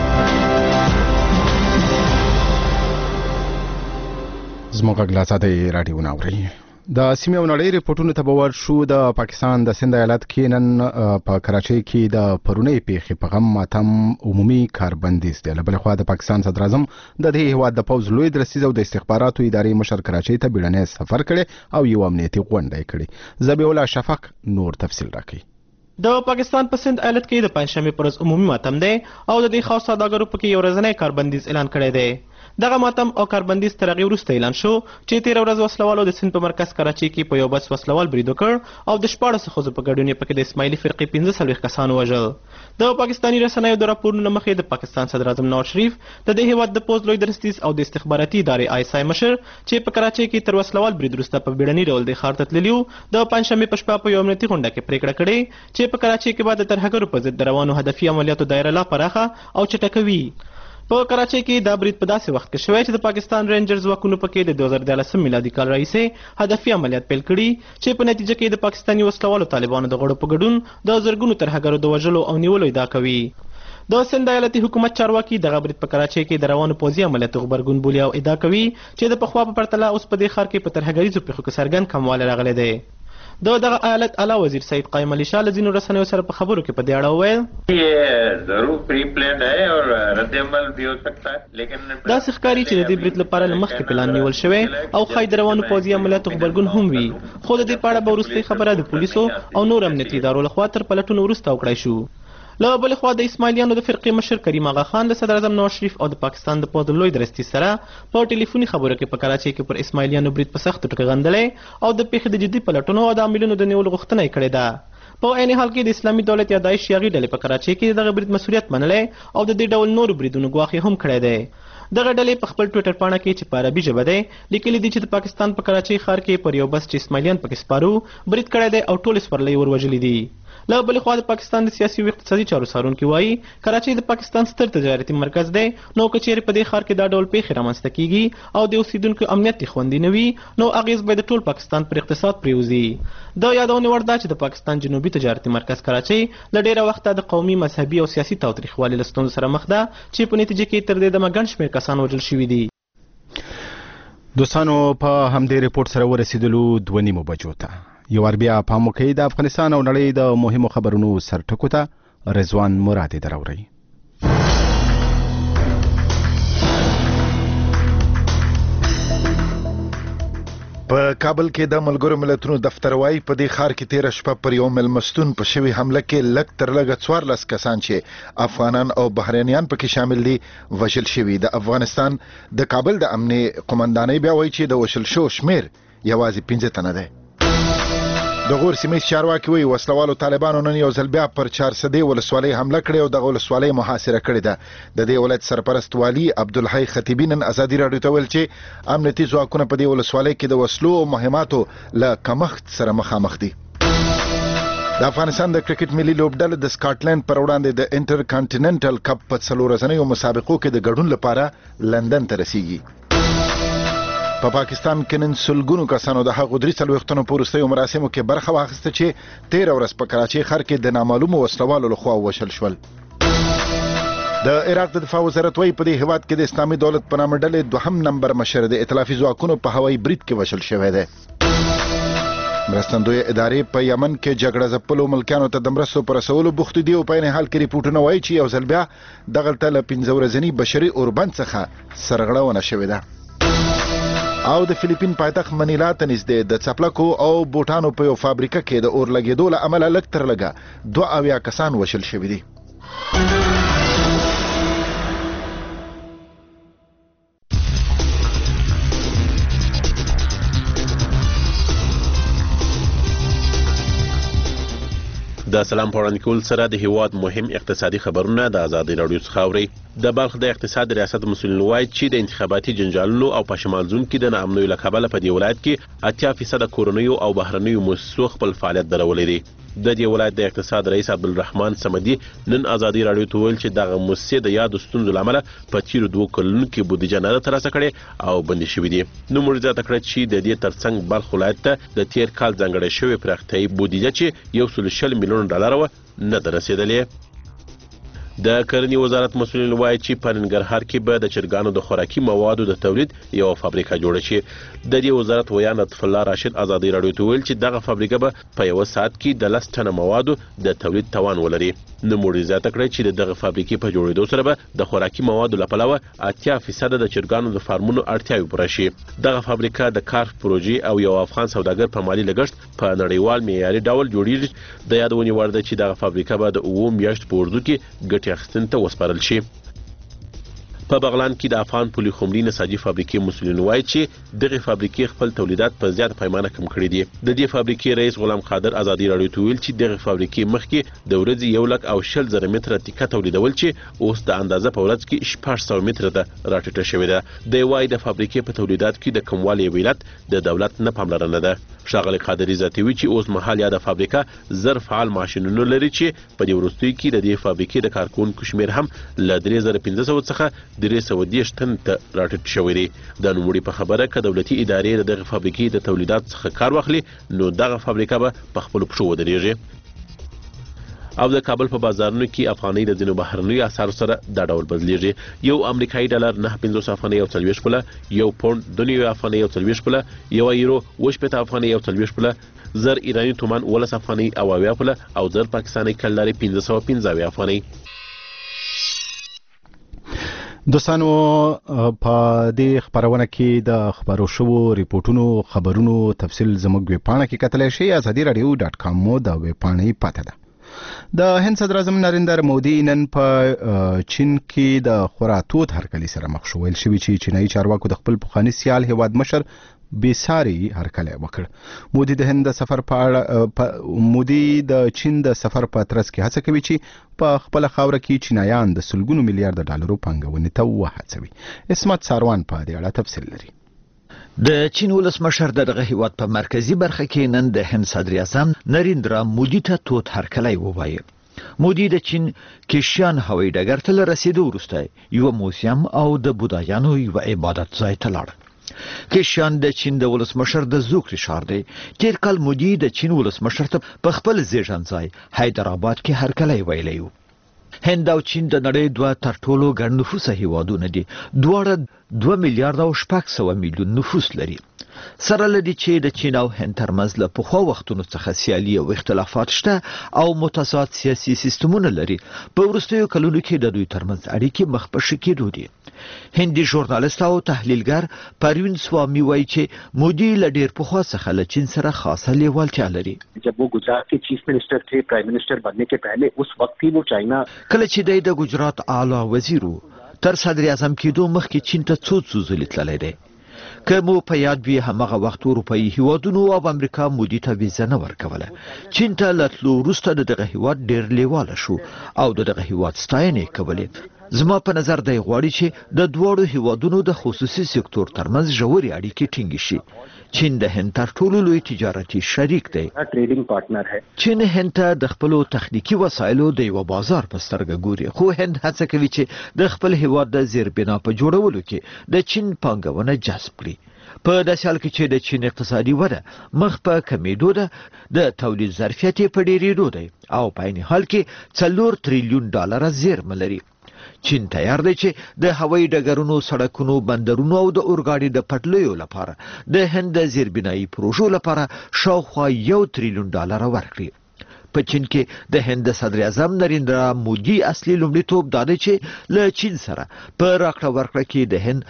زموږ غلاساده رادیو ناوړي د سیمې او نړۍ ریپورتونو ته باور شو. د پاکستان د سند ایالت کې نن په کراچۍ کې د پرونی پیښې په غم ماتم عمومي کاربندیز دی. له بل خوا د پاکستان صدر اعظم د دې هیواد د پوز لوی درسیز او د استخباراتو ادارې مشر کراچۍ ته بیړنی سفر کړي او یو امنیتي غونډه کړي. زبیح الله شفق نور تفصیل راکړي.
د پاکستان په سند ایالت کې د پنځشنبه پر ورځ عمومي ماتم دی او د دې خاص سوداګرو پکې یو ورځنی کاربندیز اعلان کړی دی. دغه ماتم او کاربندیز تر هغې وروسته اعلان شو چې 13 ورځ وسلوالو د سند په مرکز کراچۍ کې په یو بس وسلوال برید وکړ او د 14 ښځو په ګډون یې پکې د اسماعیلي فرقې 45 کسان ووژل. د پاکستاني رسنیو د راپورونو مخې د پاکستان صدر اعظم نواز شریف د دې هیواد د پوز لوی درستیز او د استخباراتي ادارې ISI مشر چې په کراچۍ کې تر وسلوال برید وروسته په بیړني ډول د ښار ته تللي وو، د پنځشنبې په شپه په یو امنیتي غونډه کې پریکړه کړې چې په کراچۍ کې به د ترهګرو په ضد د روانو هدفي عملیاتو دایره لا پراخه او چټکوي. په کراچۍ کې دا برید په داسې وخت کې شوی چې د پاکستان رینجر ځواکونو پکې د 2013 میلادي کال راهیسې هدفي عملیات پیل کړي چې په نتیجه کې د پاکستاني وسلوالو طالبانو د غړو په ګډون د زرګونو ترهګرو د وژلو او نیولو ادعا کوي. د سند ایالتي حکومت چارواکي دغه برید په کراچۍ کې د روانو پوځي عملیاتو غبرګون بولي او ادعا کوي چې د پخوا په پرتله اوس په دې ښار کې په ترهګریزو پیښو کې څرګند کموالی راغلی دی. دغه ایالت اعلی وزیر سعید قائم علي شاه له ځینو رسنیو سره په خبرو کې په دې اړه وویل داسې ښکاري چې د دې برید لپاره له مخکې پلان نیول شوی او ښایي د روانو پوځي عملیاتو غبرګون هم وي، خو د دې په اړه به وروستۍ خبره د پولیسو او نور امنیتي ادارو لخوا تر پلټونو وروسته وکړای شو. له بلې خوا د اسماعیلیانو د فرقې مشر کریم آغا خان د صدر اعظم نواز شریف او د پاکستان د پوځ لوی درستیز سره په ټلیفوني خبرو کې په کراچۍ کې پر اسماعیلیانو برید په سختو ټکو غندلی او د پیښې د جدي پلټونو او د عاملینو د نیولو غوښتنه یې کړې ده. په عین حال کې د اسلامي دولت یا داعش یاغي ډلې په کراچۍ کې دغه برید مسؤلیت منلی او د دې ډول نورو بریدونو ګواښ هم کړی دی. دغه ډلې په خپل ټویټر پاڼه کې چې په عربي ژبه دی لیکلي دي چې د پاکستان په کراچۍ ښار کې پر یو بس چې اسماعیلیان پکې سپارو برید کړی دی او ټول سپرلۍ ور وژلي دي. له بلې خوا د پاکستان د سیاسي او اقتصادي چارو څارونکي وایي کراچۍ د پاکستان ستر تجارتي مرکز دی، نو که چیرې په دې ښار کې دا ډول پیښې رامنځته کیږي او د اوسیدونکو امنیت یې خوندي نه وي، نو اغیز به د ټول پاکستان پر اقتصاد پرېوځي. د یادونې وړ ده چې د پاکستان جنوبي تجارتي مرکز کراچۍ له ډېره وخته د قومي، مذهبي او سیاسي تاوتریخوالي له ستونزو سره مخ ده چې په نتیجه کې تر دې دمه ګڼ شمېر کسان وژل شوي دي.
دوستانو په همدې ریپورت سره ورسېدلو 2:30 بجو ته یو بیا پام وکړئ د افغانستان او نړۍ د مهمو خبرونو سرټکو ته رضوان مرادي دراوړي.
په کابل کې د ملګرو ملتونو دفتر وايي په دې ښار کې 13 شپه پر یو ملمستون په شوی حمله کې لږ تر لږه 14 کسان چې افغانان او بحرینیان پکې شامل دي وژل شوي. د افغانستان د کابل د امنیه قومندانۍ بیا وایي چې د وژل شو شمیر یوازې 15 تنه دی. د غور سیمې چارواکي وایي وسلوالو طالبانو نن یو ځل بیا پر 400 ولسوالۍ حمله کړې او د ولسوالۍ محاصره کړې ده. د دې ولایت سرپرست والي عبدالحی خطیبی نن ازادي راډیو ته ویل چې امنیتي ځواکونه په دې ولسوالۍ کې د وسلو او مهماتو له کمښت سره مخامخ دي. د افغانستان د کرکټ ملي لوبډله د سکاټلند پر وړاندې د انټر کانټیننټل کپ په 4 ورځنیو مسابقو کې د ګډون لپاره لندن ته رسیږي. په پاکستان کې نن سلګونو کسانو د هغو 3 وختونو په وروستیو مراسمو کې برخه واخیسته چې 13 ورځ په کراچۍ ښار کې د نامعلومو وسلوالو لخوا وشل شول. د عراق د دفاع وزارت وايي په دې هیواد کې د اسلامي دولت په نامه ډلې 2 نمبر مشر د ائتلافي ځواکونو په هوایي برید کې وشل شوی دی. مرستندوی ادارې په یمن کې جګړه ځپلو ملکیانو ته د مرستو پر رسولو بوخت دي او په عین حال کې ریپورټونه وايي چې یو ځل بیا دغلته له 15 ورځني بشري اوربند څخه سرغړونه شوې ده. او د فلیپین پایتخت منیلا ته نږدې د څپلکو او بوټانو په یو فابریکه کې د اور لګېدو له امله لږ تر لږه 22 کسان وژل شوي دي.
د سلام په وړاندې کول سره د هیواد مهم اقتصادي خبرونه د ازادي راډیو څخه اورئ. د بلخ د اقتصاد ریاست مسؤلین وایي چې د انتخاباتي جنجالونو او پاشمالزون کې د ناامنیو له کبله په دې ولایت کې 80% کورنیو او بهرنیو مؤسسو خپل فعالیت درولې دي. د دې ولایت د اقتصاد رئیس عبدالرحمن صمدي نن ازادي راډیو ته ویل چې دغه مؤسسې د یادو ستونزو له امله په تیرو 2 کلونو کې بودیجه نه ده ترلاسه کړې او بندي شوي دي. نو موږ زیاته کړه چې د دې ترڅنګ بلخ ولایت ته د تیر کال ځانګړې شوې پراختیایي بودیجه چې $120 میلیون نه ده رسېدلې. د کرنې وزارت مسؤلین وایي چې په ننګرهار کې به د چرګانو د خوراکي موادو د تولید یو فابریکه جوړه شي. د دې وزارت ویان لطف الله راشد ازادي راډیو ته ویل چې دغه فابریکه به په 1 ساعت کې د 10 ټنه موادو د تولید توان ولري. نو موږ زیاته کړی چې دغه فابریکې په جوړېدو سره به د خوراکي موادو له پلوه 80% د چرګانو د فارمونو اړتیاوې پوره شي. دغه فابریکه د کارف پروژې او یو افغان سوداګر په مالي لګښت په نړیوال معیاري ډول جوړیږي. د یادونې وړ ده چې دغه فابریکه به د 9 میاشتو په اوږدو کې ګټې اخیستنې ته وسپارل شي. په بغلان کې د افغان پولي خمري نساجي فابریکې مسؤلین وایي چې دغه فابریکې خپل تولیدات په زیات پیمانه کم کړي دي. د دې فابریکې رئیس غلام قادر ازادي راډیو ته ویل چې دغه فابریکې مخکې د ورځې 1,20,000 متره تیکه تولیدول چې اوس د اندازه په ورځ کې 600 متره ده راټیټه شوې ده. د وایي د فابریکې په تولیدات کې د کموالي علت د دولت نه پاملرنه ده. ښاغلی قادري زیاتوي چې اوس مهال یاده فابریکه زر فعال ماشینونه لري چې په دې وروستیو کې د دې فابریکې د کارکوونکو شمېر هم له 3500 څخه 310 تن ته راټیټ شوی دی. د نوموړي په خبره که دولتي ادارې دغه فابریکې د تولیدات څخه کار واخلي نو دغه فابریکه به په خپلو پښو ودرېږي. او د کابل په بازارونو کې افغانۍ د ځینو بهرنیو اسعارو سره دا ډول بدلیږي. یو امریکایي ډالر 9.50 افغانۍ او 40 پوله، یو پوند 2 افغانۍ او 40 پوله، یو یورو 8 افغانۍ او 40 پوله، زر ایرانی تومان 12 افغانۍ او 80 پوله او زر پاکستاني کلدارې 1515 افغانۍ.
دوستانو په دې خبرونه کې د خبرو شوو ریپورتونو خبرونو تفصیل زموږ ویب پاڼه کې کتلی شئ. azadiradio.com مو د ویب پاڼې پته ده. د هند صدر اعظم نریندر مودي نن په چین کې د خورا تود هرکلي سره مخ شو. ویل شوي چې چینایي چارواکو د خپل پخواني سیال هیواد مشر بیساری هرکلی وکړ. مودي د هند د سفر په اړه مودي د چین د سفر په ترڅ کې هڅه کوي چې په خپل خاوره کې چینایان د سلګونو میلیارډ ډالرو پانګونې ته وهڅوي. اسمت ساروان په دې اړه تفصیل لري.
د چین ولسمشر دغه هیواد په مرکزی برخه کې نن د هند صدر اعظم نریندرا مودي ته توت هرکلی ووایه. مودي د چین کیشان هوایي ډګر ته رسیدو وروسته یو موزیم او د بودایانو یو عبادت ځای ته لاړ. کیشان د چین د ولسمشر د زوکړې ښار دی. تیر کال مودي د چین ولسمشر ته په خپل زیږن ځای حیدرآباد کې هرکلی ویلی و. هند او چین د نړۍ دوه تر ټولو ګڼ نفوسه هیوادونه دي. دواړه 2 میلیارډ او 600 میلیون نفوس لري. سره لدی چې د چین او هند ترمنځ له پخوا وختونو څخه سیالي او اختلافات شته او متضاد سیاسي سیستمونه لري. په وروستیو کلونو کې د دوی ترمنځ اړیکې مخ په ښه کېدو دي. هندي ژورنالیست او تحلیلګر پروین سوامی وایي چې مودي له ډېر پخوا څخه له چین سره خاصه لیوالتیا لري.
जब वो गुजरात के चीफ मिनिस्टर थे, प्राइम मिनिस्टर बनने के पहले उस वक्त ही वो चाइना
کله چې د ګجرات اعلی وزیر تر صدر اعظم کېدو مخکې چین ته څو ځلې تللی دی. که مو په یاد وي همغه وخت اروپایي هیوادونو او امریکا مودي ته ویزه نه ورکوله. چین ته له تلو وروسته دغه هیواد ډېر لیواله شو او دغه هیواد ستاینې کولې. زما په نظر دی غواړي چې د دواړو هیوادونو د خصوصي سکتور ترمنځ ژورې اړیکې ټینګې شي. چین د هند تر ټولو لوی تجارتي شریک دی.
ट्रेडिंग पार्टनर है.
چین هند ته د خپل تخنیکی وسایلو د یو بازار په سترګه ګوري، خو هند هڅه کوي چې د خپل هیواد د زیربنا په جوړولو کې د چین پانګونه جذب کړي. په داسې حال کې چې د چین اقتصادي وده مخ په کمیدو ده، د تولید ظرفیت په ډیریدو دی او په عین حال کې 4 تریلیون ډالر زیرمه لري. چین تیار دی چې د هوایي ډګرونو، سړکونو، بندرونو او د اورګاډي د پټلیو لپاره د هند د زیربنایي پروژو لپاره شاوخوا 1 تریلیون ډالر ورکړي. په چین کې د هند صدر اعظم نریندرا مودي اصلي لومړیتوب دا دی چې له چین سره په راکړه ورکړه کې د هند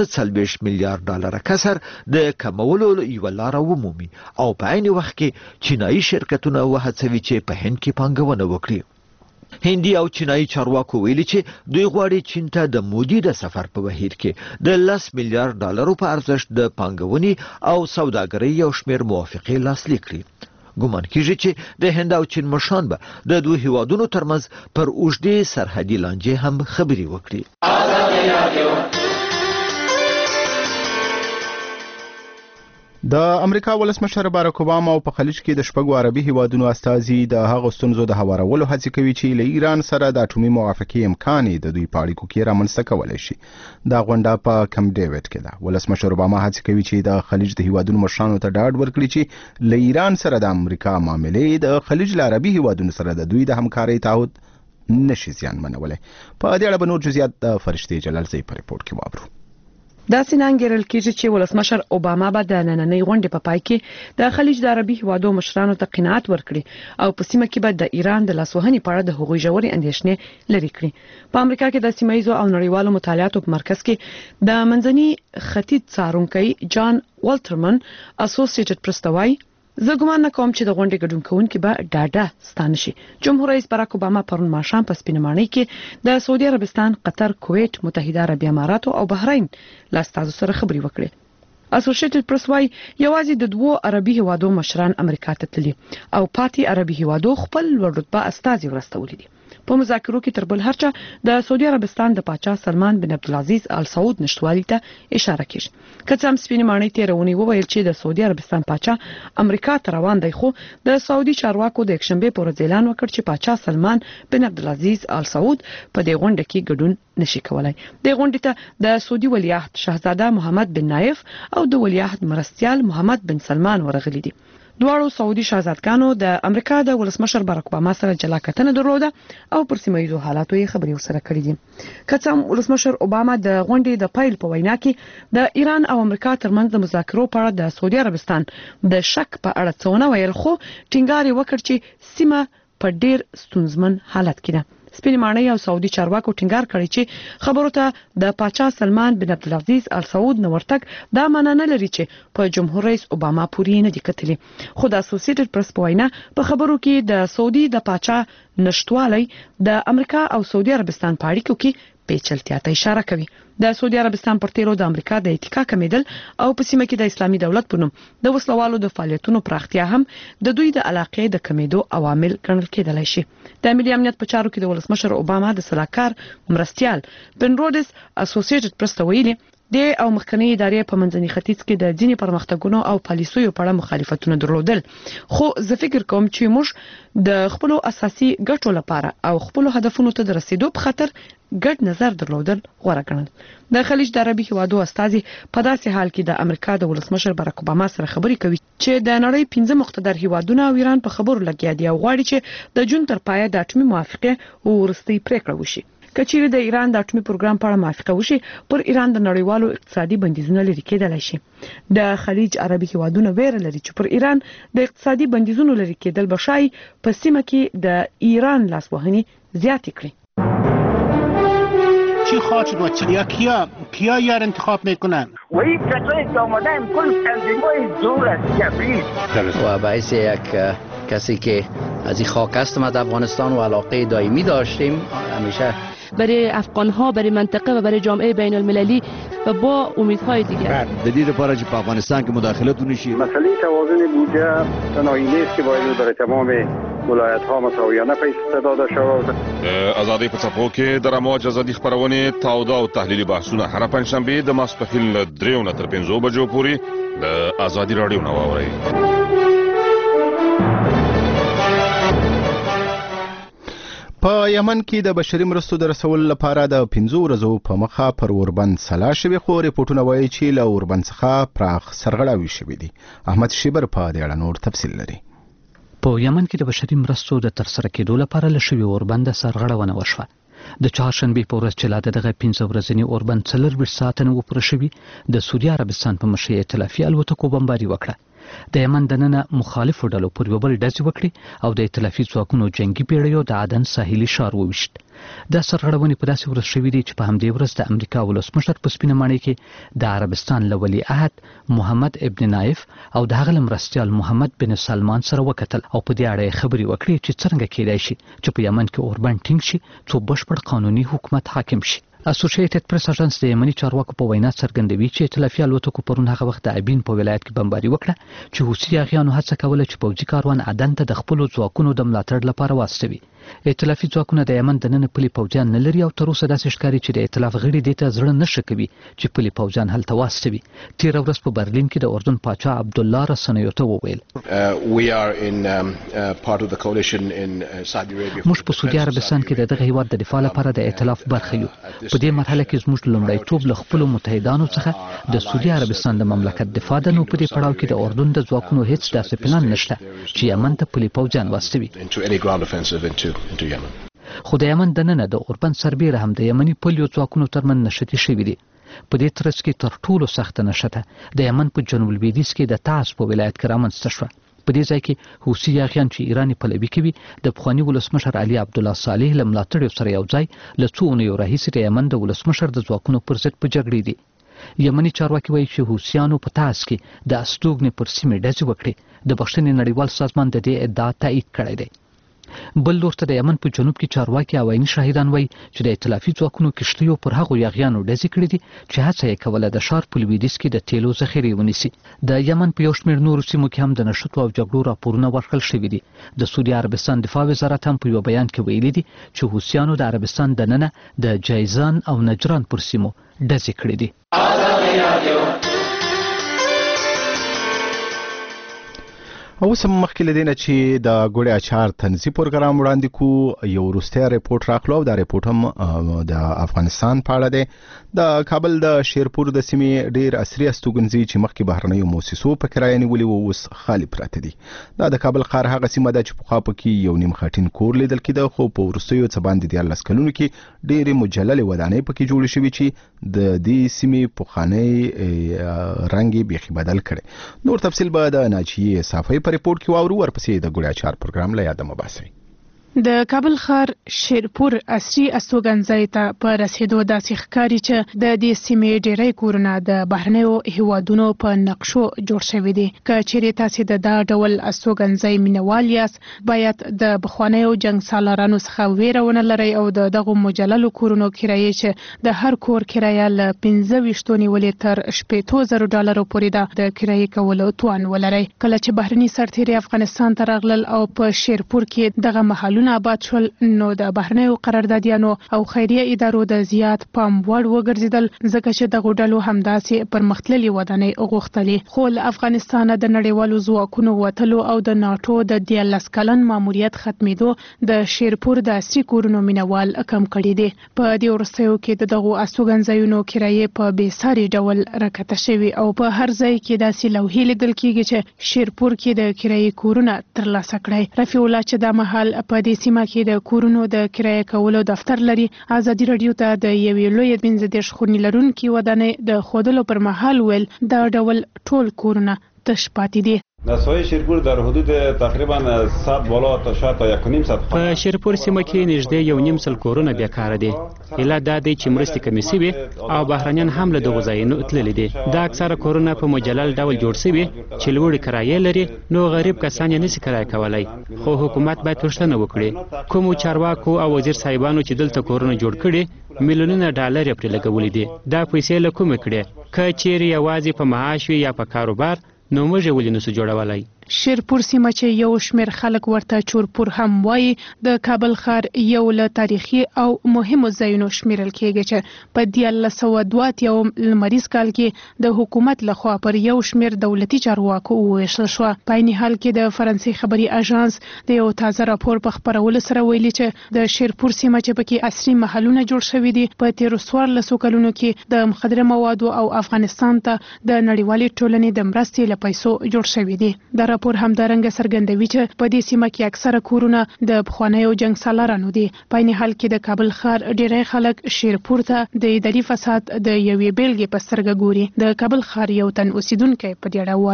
48 میلیارډ ډالر کسر د کمولو یوه لاره ومومي او په عین وخت کې چینایي شرکتونه وهڅوي چې په هند کې پانګونه وکړي. هندي او چینایي چارواکو ویلي چې دوی غواړي چین ته د مودي د سفر په بهیر کې د 10 میلیارډ ډالرو په ارزښت د پانګونې او سوداګرۍ یو شمېر موافقې لاسلیک کړي. ګومان کیږي چې د هند او چین مشران به د دوه هیوادونو ترمنځ پر اوږدې سرحدي لانجې هم خبرې وکړي.
د امریکا ولسمشر باراک اوباما په خلیج کې د شپږو عربي هیوادونو استازي د هغو ستونزو د هوارولو هڅې کوي چې له ایران سره د اټومي موافقې امکان د دوی په اړیکو کې رامنځته کولی شي. دا غونډه په کم ډیوډ کې ده. ولسمشر اوباما هڅې کوي چې د خلیج د هیوادونو مشرانو ته ډاډ ورکړي چې له ایران سره د امریکا معاملې د خلیج له عربي هیوادونو سره د دوی د همکارۍ تعهد نشي زیانمنولی. په دې اړه به نور جزئیات د فرشتې جلالزی په ریپورت کې واورو.
دا سینانګرل کېږي چې ولسمشر اوباما به د نننۍ غونډې په پای کې د خلیج د عربي هیوادو مشرانو ته قناعت ورکړي او په سیمه کې به د ایران د لاسوهنې په اړه د هغوی ژورې اندېښنې لرې کړي. په امریکا کې د سیمایي او نړیوالو مطالعاتو په مرکز کې د منځني ختیځ څارونکي جان والټرمن اسوسییټډ پریس ته وایي زه ګومان نه کوم چې د غونډې ګډون کوونکي به ډاډه ستانه شي. جمهور رئیس باراک اوباما پرون ماښام په سپینه ماڼۍ کې د سعودي عربستان، قطر، کویت، متحده عربي اماراتو او بحرین له استازو سره خبرې وکړې. اسوسییټډ پریس وايي یوازې د 2 عربي هیوادو مشران امریکا ته تللي او پاتې عربي هیوادو خپل لوړ رتبه استازي ورستولي دي. په مذاکرو کې تر بل هرچا د سعودي عربستان د پاچا سلمان بن عبدالعزیز آل سعود نشټوالي ته اشاره کیږي. که څه هم سپینې ماڼۍ تیرونی وویل چې د سعودي عربستان پاچا امریکا ته روان دی، خو د سعودي چارواکو د یکشنبه په ورځ اعلان وکړ چې پاچا سلمان بن عبدالعزیز آل سعود په دې غونډه کې ګډون نشي کولای. د غونډې ته د سعودي ولیعهد شاهزاده محمد بن نایف او د ولیعهد مرستیال محمد بن سلمان ورغلي دي. دواړو سعودي شاهزادګانو د امریکا د ولسمشر باراک اوباما سره جلا کتنه درلوده او پر سیمایي حالاتو یې خبرې وسره کړې دي. که څه هم ولسمشر اوباما د غونډې د پیل په وینا کې د ایران او امریکا ترمنځ د مذاکرو په اړه د سعودي عربستان د شک په اړه څه ونه ویل، خو ټینګار یې وکړ چې سیمه په ډیر ستونزمن حالت کې ده. سپینې ماڼۍ او سعودي چارواکو ټینګار کړی چې خبرو ته د پاچا سلمان بن عبدالعزیز آل سعود نه ورتګ دا معنی نه لري چې په جمهور رئیس اوباما پورې نه دي کتلي. خو د اسوسییټډ پریس په وینا په خبرو کې د سعودي د پاچا نشټوالی د امریکا او سعودي عربستان په اړیکو کې پیچلتیا ته اشاره کوي. د سعودي عربستان پر تیرو د امریکا د اتکا کمیدل او په سیمه کې د اسلامي دولت په نوم د وسلوالو د فعالیتونو پراختیا هم د دوی د علاقې د کمیدو عوامل ګڼل کېدلای شي. د ملي امنیت په چارو کې د ولسمشر اوباما د سلاکار مرستیال بن رودس اسوسییټډ پریس ته ویلي د او مخکنی ادارې په منځني ختیځ کې د ځینې پرمختګونو او پالیسیو په اړه مخالفتونه درلودل، خو زه فکر کوم چې موږ د خپل اساسي ګټو لپاره او خپل هدفونو ته د رسیدو په خاطر ګډ نظر درلودل غوړه ګڼل. د خلیج د عربي هیوادو استازي په داسې حال کې د امریکا د ولسمشر باراک اوباما سره خبرې کوي چې د نړۍ 15 مقتدر هیوادونه او ایران په خبرو لګیا دي او غواړي چې د جون تر پایه د اټومي موافقه ورستي پریکړه وشي. کچېره د ایران د اټومي پروګرام په اړه موافقه وشي، پر ایران د نړیوالو اقتصادي بندیزونو لري کېدل شي. د خلیج عربي هیوادونه ویره لري چې پر ایران د اقتصادي بندیزونو لري کېدل بشای په سیمه کې د ایران لاسوهنې زیات کړي.
چی خواهد شد و کیا یار انتخاب میکنن؟
و این کسایی که آمدن کل تنظیم‌های دور از جبریل
و باعث یک کسی که از این خاک هستم از افغانستان و علاقه دائمی داشتیم همیشه
برای افغان‌ها، برای منطقه و برای جامعه بین المللی و با امیدهای دیگر.
د دې لپاره چې په افغانستان کې مداخلت ونشي.
مسئله توازن بودجه تنهایی نیست که باید برای تمام ولایت‌ها مساویانه پیش داده شود.
ازادي په څپو کې د رموج ازادي خبرونه تاوده او تحلیلي بحثونه هر پنځشنبه د ماسپښین له 3 تر 5 بجو پورې د ازادي رادیو نو اوري.
په یمن کې د بشري مرستو د رسول لپاره د 15 ورځو په مخه پر اوربند سلا شوی، خو ریپورتونه وایي چې له اوربند څخه پراخ سرغړاوي شوی دي. احمد شیبر په دې اړه نور تفصیل لري.
په یمن کې د بشري مرستو د ترسره کېدو لپاره لشوی اوربند سرغړونه وشوه. د چهارشنبه په ورځ چې لا دغه 15 ورځنی اوربند 24 ساعتونه وپوره شوی، د سعودي عربستان په مشرۍ ائتلافي الوتکو بمباري وکړه. د یمن دننه مخالفو ډلو پر یو بل ډزې وکړې او د ائتلافي ځواکونو جنگي پیړیو د عدن ساحلي ښار وویشت. دا سرغړونې په داسې ورځ شوې دي چې په همدې ورځ د امریکا ولسمشر په سپینه ماڼۍ کې د عربستان له ولی عهد محمد ابن نایف او د هغه مرستیال محمد بن سلمان سره وکتل او په دې اړه خبرې وکړې چې څنګه کېدای شي چې په یمن کې اوربند ټینګ شي څو بشپړ قانوني حکومت حاکم شي. اسوسییټډ پریس اژانس د یمني چارواکو په وینا څرګندوي چې ائتلافي الوتکو پرون هغه وخت د ابین په ولایت کې بمباري وکړه چې حوثي یاغیانو هڅه کوله چې پوځي کاروان عدن ته د خپلو ځواکونو د ملاتړ لپاره واستوي. ائتلافي ځواکونه د یمن دننه پلي پوځیان نه لري او تر اوسه داسې ښکاري چې د ائتلاف غړي دې ته زړه نه ښه کوي چې پلي پوځیان هلته واستوي. تېره ورځ په برلین کې د اردن پاچا عبدالله رسنیو ته وویل موږ په سعودي عربستان کې د دغه هیواد د دفاع لپاره د ائتلاف برخه یو. په دې مرحله کې زموږ لومړیتوب له خپلو متحدانو څخه د سعودي عربستان د مملکت دفاع ده، نو په دې پړاو کې د اردن د ځواکونو هیڅ داسې پلان نشته چې یمن ته پلي پوځیان واستوي. خو د یمن دننه د اوربند سربیره هم د یمني پولیو ځواکونو ترمن نشتي شوي دي. په دې ترڅ کې تر ټولو سخته نشته د یمن په جنوب لویدیځ کې د تعز په ولایت کې رامنځته شوه. په دې ځای کې حوثي یاغیان چې ایراني پلوي کوي د پخواني ولسمشر علي عبدالله صالح له ملاتړو سره یو ځای له څو اونیو راهیسې د یمن د ولسمشر د ځواکونو پر ضد په جګړې دي. یمني چارواکي وایي چې حوثیانو په تعز کې د استوګنې پر سیمې ډزې وکړې. د بخښنې نړیوال سازمان د دې ادعا تایید کړی دی. بل لور ته د یمن په جنوب کې چارواکي او عیني شاهدان وایي چې د ائتلافي ځواکونو کښتیو پر هغو یاغیانو ډزې کړې دي چې هڅه یې کوله د ښار په لویدیځ کې د تیلو ذخیرې ونیسي. د یمن په یو شمېر نورو سیمو کې هم د نښتو او جګړو راپورونه ورکړل شوي دي. د سعودي عربستان دفاع وزارت هم په یو بیان کې ویلي دي چې حوثیانو د عربستان دننه د جیزان او نجران پر سیمو ډزې کړې دي.
اوس هم مخکې له دې نه چې د ګوړې اچار تنظیم پروګرام وړاندې کو یو وروستی ریپورټ راغلو او دا ریپورټ هم د افغانستان په اړه دی. د کابل د شیرپور د سیمې ډیر عصري استوګنځي چې مخکې بهرنیو موسسو په کرایه نیولي وو اوس خالي پراته دي. دا د کابل ښار هغه سیمه ده چې پخوا پکې یو نیم خټین کور لیدل کېده، خو په وروستیو څه باندې 14 کلونو کې ډېرې مجللې ودانۍ پکې جوړې شوې چې د دې سیمې پخوانی رنګ یې بیخي بدل کړی. نور تفصیل به د ناجیې صافۍ په ریپورټ کې واورو. ورپسې د ګوړې اچار پروګرام له یاده مباسي.
د کابل ښار شیرپور عصري استوګنځي ته په رسیدو داسې ښکاري چې د دې سیمې ډېری کورونه د بهرنیو هیوادونو په نقشو جوړ شوي دي. که چیرې تاسې د دا ډول استوګنځي مینوال یاست باید د پخوانیو جنګ سالارانو څخه ویره ونه لرئ او د دغو مجللو کورونو کرایې چې د هر کور کرایه له 15 نیولې تر $80,000 پورې ده د کرایې کولو توان ولرئ. کله چې بهرني سرتیري افغانستان ته راغلل او په شیرپور کې دغه محلونه ښارونه آباد شول نو د بهرنیو قراردادیانو او خیریه ادارو د زیات پام وړ وګرځیدل ځکه چې دغه ډلو همداسې پرمختللي ودانۍ غوښتلې خو له افغانستانه د نړیوالو ځواکونو وتلو او د ناټو د 14 کلن ماموریت ختمېدو د شیرپور د عصري کورونو مینوال کم کړي دي په دې وروستیو کې دغه استوګنځایونو کرایې په بېساري ډول راکته شوي او په هر ځای کې داسې لوحې لیدل کېږي چې شیرپور کې د کرایې کورونه ترلاسه کړي رفیع الله چې د مهال په دې سیمه کې د کورونو د کرایې کولو دفتر لري ازادي رادیو ته د یوې لویې 15 خونې لرونکي ودانۍ د خودلو پر مهال ویل دا ډول ټول کورونه تش پاتې دي
در سایه شیرپور در حدود تقریبا 100 بالا تا شاید تا 1.5 ساعت
په شیرپور سیمه کې نږدې 1.5 سل کورونه بیکاره دي اله دا دی چې مرستې کمې شوي او بهرنیان هم له دغو ځایونو تللي دي دا اکثره کورونه په مجلل ډول جوړ شوي چې لوړې کرایې لري نو غریب کسان یې نشي کرایه کولی خو حکومت باید پوښتنه وکړي کومو چارواکو او وزیر صاحبانو چې دلته کورونه جوړ کړي میلیونونه ډالر یې پرې لګولي دي دا پیسې له کومې کړي که چیرې یوازې په معاش وي یا په کاروبار نو موږ یې ولې نسو جوړولی
شیرپور سیمه چې یو شمیر خلک ورته چورپور هم وایي د کابل ښار یو له تاریخي او مهمو ځایونو شمیرل کېږي چې په 1902 لمریز کال کې د حکومت لخوا پر یو شمیر دولتي چارواکو وویشل شو په عین حال کې د فرانسې خبري اژانس د یو تازه راپور په خپرولو سره ویلي چې د شیرپور سیمه چې پکې عصري محلونه جوړ شوي دي په 13 کلونو کې د مخدره موادو او افغانستان ته د نړیوالې ټولنې د مرستې له پیسو جوړ شوي دي د راپور همدارنګه څرګندوي چې په دې سیمه کې اکثره کورونه د پخوانیو جنگ سالارانو دي په عین حال کې د کابل ښار ډیری خلک شیرپور ته د اداري فساد د یوې بیلګې په سترګه ګوري د کابل ښار یو تن اوسیدونکی په دې اړه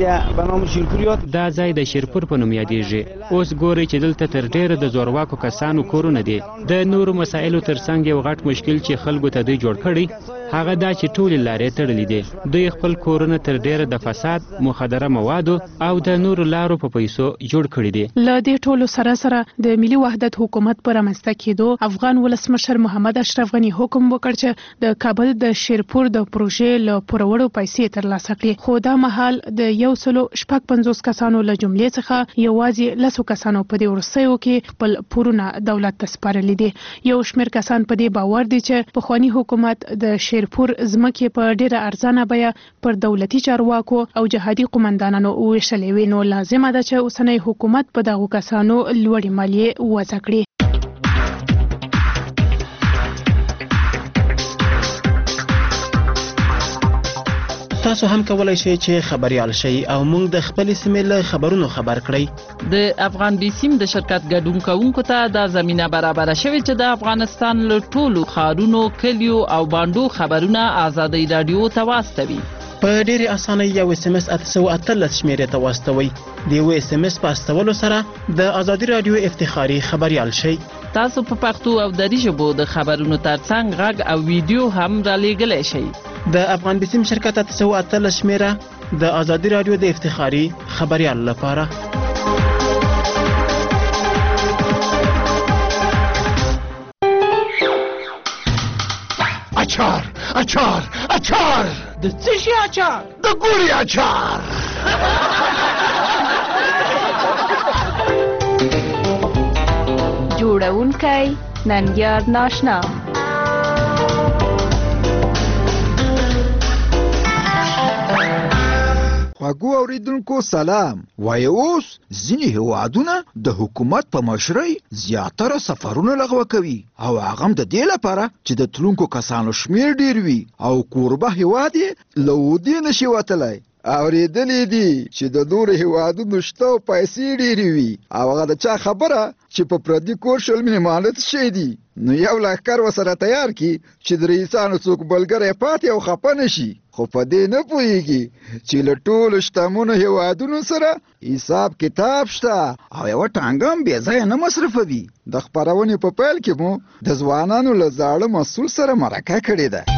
وایي
دا ځای د شیرپور په نوم یادېږي اوس ګوري چې دلته تر ډیره د زورواکو کسانو کورونه دي د نورو مسایلو ترڅنګ یو غټ مشکل چې خلکو ته دوی جوړ کړي هغه دا چې ټولې لارې تړلې دي دوی خپل کورونه تر ډیره د فساد مخدره موادو او د نورو لارو په پیسو جوړ کړي دي
له دې ټولو سره د ملي وحدت حکومت پر رامنځته کېدو افغان ولسمشر محمد اشرف غني حکم وکړ چې د کابل د شیرپور د پروژې له پوروړو پیسې ترلاسه کړي خو دا مهال د 150 کسانو له جملې څخه یوازې 10 کسانو په دې وروستیو کې خپل پورونه دولت ته سپارلي دي یو شمېر کسان په دې باور دي چې پخوانی حکومت د شیرپور ځمکې په ډیره ارزانه بیه پر دولتي چارواکو او جهادي قومندانانو وویشلې وي نو لازمه ده چې اوسنی حکومت په دغو کسانو لوړې مالیې وضع کړي
تاسو هم کولای شئ چې خبريال شئ او موږ د خپل سیمې له خبرونو خبر کړئ
د افغان بي سیم د شرکت ګډون کوونکو ته د زمينه برابر شوی چې د افغانستان له ټولو ښارونو کلیو او باندو خبرونه آزادي رادیو ته واستوي
په ډېرې اسانۍ یو SMS 813 شمیرې ته واستوي د یو SMS په استولو سره د آزادي رادیو افتخاري خبريال شئ
تاسو په پښتو او دری ژبو د خبرونو ترڅنګ غږ او ویډیو هم را لېږلی شئ
د افغان بسیم شرکت 813 شمیره د آزادي رادیو د افتخاري خبريال لپاره
اچار اچار اچار
د څه شي اچار
د ګوري اچار
جوړونکی ننګیار ناشنا
خواږو اوریدونکو سلام وای اوس ځینې هیوادونه د حکومت په مشرۍ زیاتره سفرونه لغوه کوي او هغه هم د دې لپاره چې د تلونکو کسانو شمیر ډیر وي او کوربه هیواد یې له ودې نشي وتلی اورېدلې دي چې د نورو هیوادونو شته او پیسې ډېرې وي او هغه د چا خبره چې په پردي کور شل مېلمانه شي دي نو یو لښکر ورسره تیار کړي چې د رئیسانو څوک ملګری پاتې او خفه نه شي خو په دې نه پوهېږي چې له ټولو شتمنو هیوادونو سره حساب کتاب شته او یوه ټانګه هم بې ځایه نه مصرفوي د خپرونې په پیل کې مو د ځوانانو له زاړه مسؤل سره مرکه کړې ده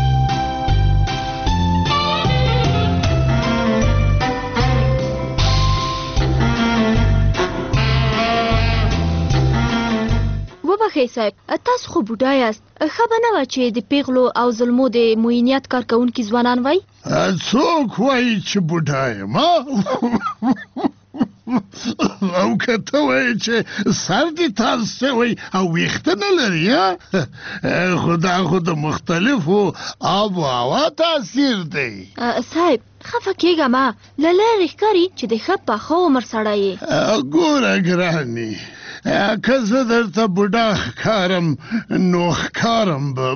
وبخښئ صاحب تاسو خو بوډا یاست ښه به نه وه چې د پیغلو او ظلمو د معینیت کارکوونکي ځوانان وای
څوک وایي چې بوډا یم او که ته وایې چې سر دې تاز شوی او ویښته نه لري خو دا خو د مختلفو آب و هوا تاثیر دی
صاحب خفه کېږه ما له لرې ښکاري چې د ښه پاخه عمر سړی یې
ګوره ګرانې که زه درته بوډا ښکارم نو ښکارم به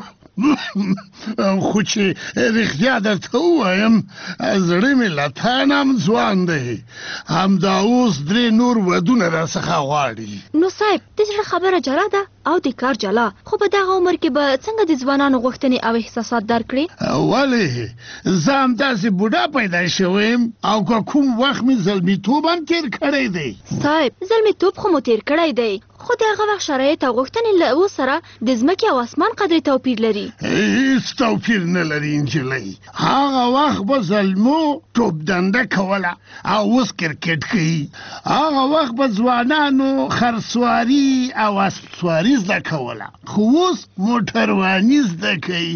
خو چې رښتیا درته ووایم زړه مې له تا نه هم ځوان دی همدا اوس 3 نور ودونه راڅخه غواړي
نو صاحب د زړه خبره جلا ده او د کار جلا خو په دغه عمر کې به څنګه د ځوانانو غوښتنې او احساسات درک کړي
ولې زه همداسې بوډا پیدا شویم او که کوم وخت مې زلمیتوب هم تېر کړی دی
صاحب زلمیتوب خو مو تېر کړی دی خو د هغه وخت شرایط او غوښتنې له اوس سره د ځمکې او اسمان قدرې توپیر لري
هیڅ توپیر نه لري نجلۍ هغه وخت به زلمو توپ دنده کوله او اوس کرکټ کوي هغه وخت به ځوانانو خرسواري او اسپسواري زده کوله خو اوس موټرواني زده کوي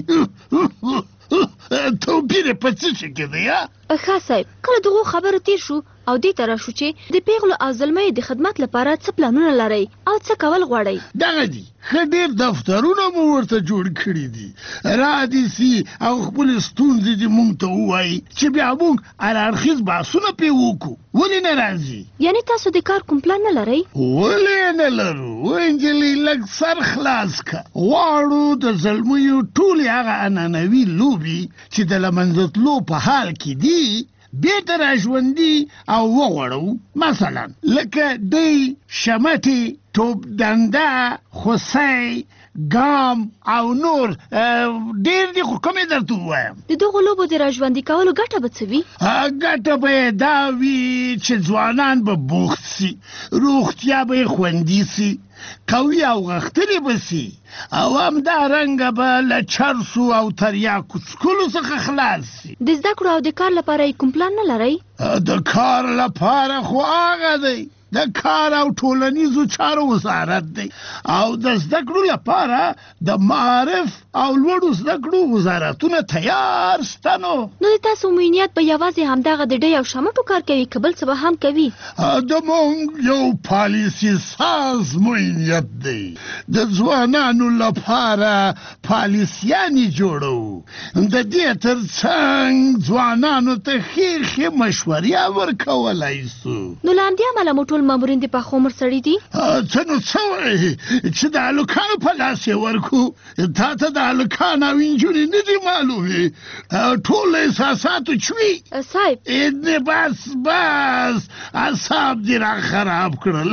توپیر په څه شي کې دی
ښه صاحب کله دغو خبرو تیر شو او دې ته راشو چې د پیغلو او زلمیو د خدمت لپاره څه پلانونه لرئ او څه کول غواړئ
دغه دي ښه ډېر دفترونه مو ورته جوړ کړي دي را دې سي او خپلې ستونزې دې موږ ته ووایي چې بیا موږ هراړخیز بحثونه پرې وکړو ولې نه راځي
یعنې تاسو د کار کوم پلان نه لرئ
ولې نه لرو نجلۍ لږ سر خلاص که غواړو د زلمیو ټولې هغه عنعنوي لوبې چې د له منځه تلو په حال کې دي بیرته راژوندي او وغوړو مثلا لکه دی شمټې توپ دنده خوسی ګام او نور ډېر دي خو کومې درته ووایم
د دغو لوبو د راژوندي کولو ګټه به څه وي
ګټه به یې دا وي چې ځوانان به بوخت سي روغتیا به یې خوندي سي قوي او غښتلي به سي او همدارنګه به له چرسو او تریاکو څکلو څخه خلاص سي
د زده کړو او د کار لپاره یې کوم پلان نه لرئ
د کار لپاره خو هغه دی د کار او ټولنیزو چارو وزارت دی او د زده کړو لپاره د معارف او لوړو زده کړو وزارتونه تیار شته نو
د تاسو معینیت به یوازې همدغه د ډۍ او شمټو کار کوي که بل څه به هم کوي
زموږ یو پالیسي ساز معینیت دی د ځوانانو لپاره پالیسیانې جوړو د دې تر څنګ ځوانانو ته ښې مشورې ورکولی سو
نو له همدې امله مو ټول مامورین د پاخه عمر سړي دي
څه نو څه وایي چې د هلکانو په لاس یې ورکو تا ته د هلکان او نجونې نه دي معلومې ټول احساساتو چوي
صاحب
بس اعصاب دې را خراب کړل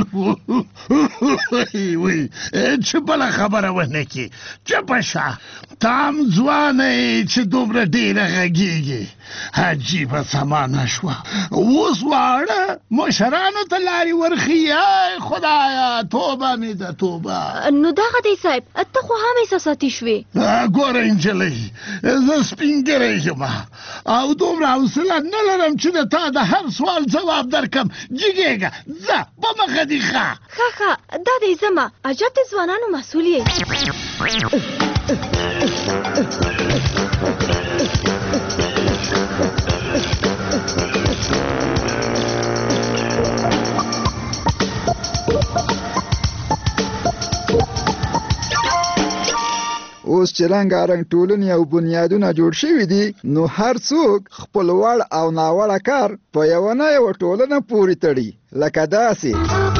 وایي چې بله خبره ونه کړي چپه شه تا هم ځوانه یې چې دومره ډېره غږېږې عجیبه زمانه شوه اوس واړه مشرانو ته لارې ورښیي خدایه توبه مې ده توبه
نو دغه دی صاحب ته خو هم احساساتي شوې
ګوره نجلۍ زه سپین ږیری یم او دومره حوصله نه لرم چې د تا د هر سوال ځواب درکم جګېږه ځه په مخه دې
ښه دا دی ځمه عجب د ځوانانو مسؤل یې
اوس چې رنګارنګ ټولنې او بنیادونه جوړ شوي دي نو هر څوک خپل وړ او ناوړه کار په یوه نه یوه ټولنه پورې تړي لکه داسې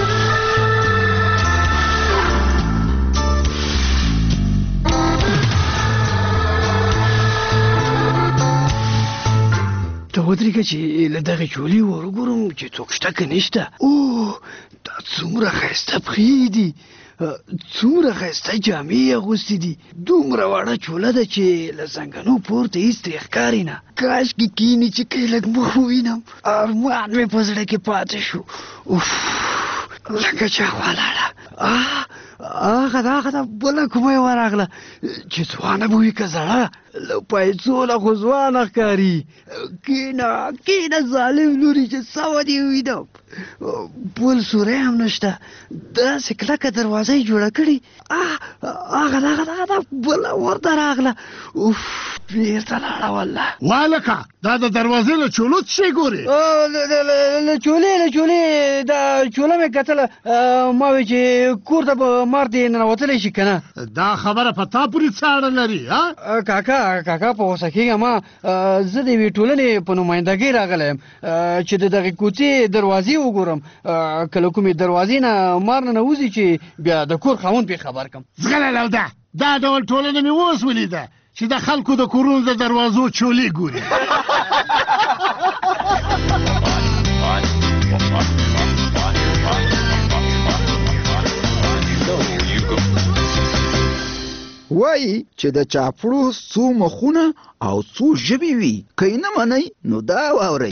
ته ودرېږه چې له دغې چولې ورګورم چې څوک شته که نشته دا څومره ښایسته پښې دي څومره ښایسته جامې یې اغوستې دي دومره واړه چوله ده چې له زنګنو پورته هېڅ ترې ښکاري نه کاشکې کښېني چې که یې لږ مخ ووینم ارمان مې په زړه کې پاتې شو لکه چا خوا لاړه هغه ده بله کومه یې ورغله چې ځوانه به وي که زړه له پیسو له خو ځوانه ښکاري. کېنه ظالم لوري چې سوه دې وینم. پل سوری هم نشته، داسې کلکه دروازه یې جوړه کړې. هغه بله ورته راغله. اوف بیرته لاړه والله.
والکه دا د دروازې له چولو څه شی ګورې؟
له چولې دا چوله مې کتله، ما وی چې کور ته به مار دې ننوتلی شي که نه.
دا خبره په تا پورې څه اړه لري؟
کاکا په غوسه کېږم. زه د یوې ټولنې په نمایندګۍ راغلی یم چې د دغې کوڅې دروازې وګورم، که له کومې دروازې نه مار ننوځي چې بیا د کور خاوند پرې خبر کړم.
زغلی لوده، دا ډول ټولنه مې اوس ولیده چې د خلکو د کورونو د دروازو چولې ګوري.
وایي چې د چاپړو څو مخونه او څو ژبې وي، که یې نه منئ نو دا واورئ.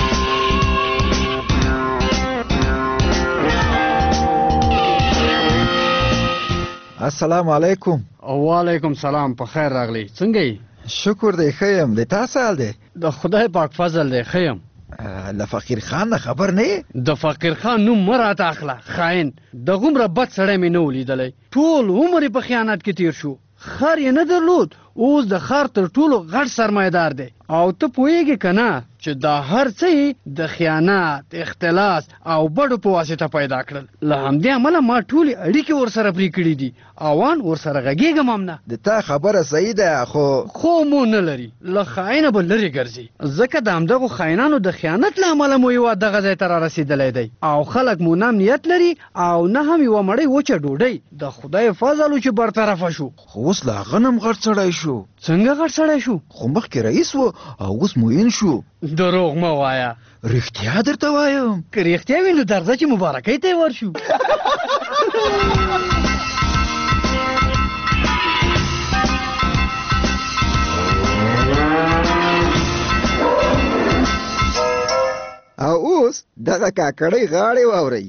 السلام علیکم.
وعلیکم سلام، په خیر راغلی. څنګه یې؟
شکر دی ښه یم. د تا څه حال دی؟
د خدای پاک فضل دی ښه یم.
له فقیر خان نه خبر نه یې؟
د فقیر خان نوم مه راته اخله خاین. دغومره بد سړی مې نه ولیدلی. ټول عمر یې په خیانت کې تیر شو. خر یې نه درلود، اوس د خر تر ټولو غټ سرمایدار دی. او ته پوهیږې که نه چې دا هر څه د خیانت، اختلاس او بډو په واسطه پیدا کړل. له همدې امله ما ټولې اړیکې ورسره پرې کړي دي او ان ورسره غږېږم هم نه.
د تا خبره صحیح ده،
خو مو نه لري. له خاینه به لرې ګرځي، ځکه د همدغو خاینانو د خیانت له امله مو هېواد دغه ځای ته رارسېدلی دی او خلک مو نه امنیت لري او نه هم یوه مړۍ وچه ډوډۍ. د خدای فضل و چې برطرفه شو.
خو اوس له هغه نه هم غټ سړی شو.
څنګه غټ سړی شو؟
خو مخکې رئیس و او اوس معین شو.
دروغ مه وایه.
رښتیا درته وایم.
که رښتیا وي نو درځه چې مبارکۍ ته یې ورشو.
او اوس دغه کاکړۍ غاړې واورئ.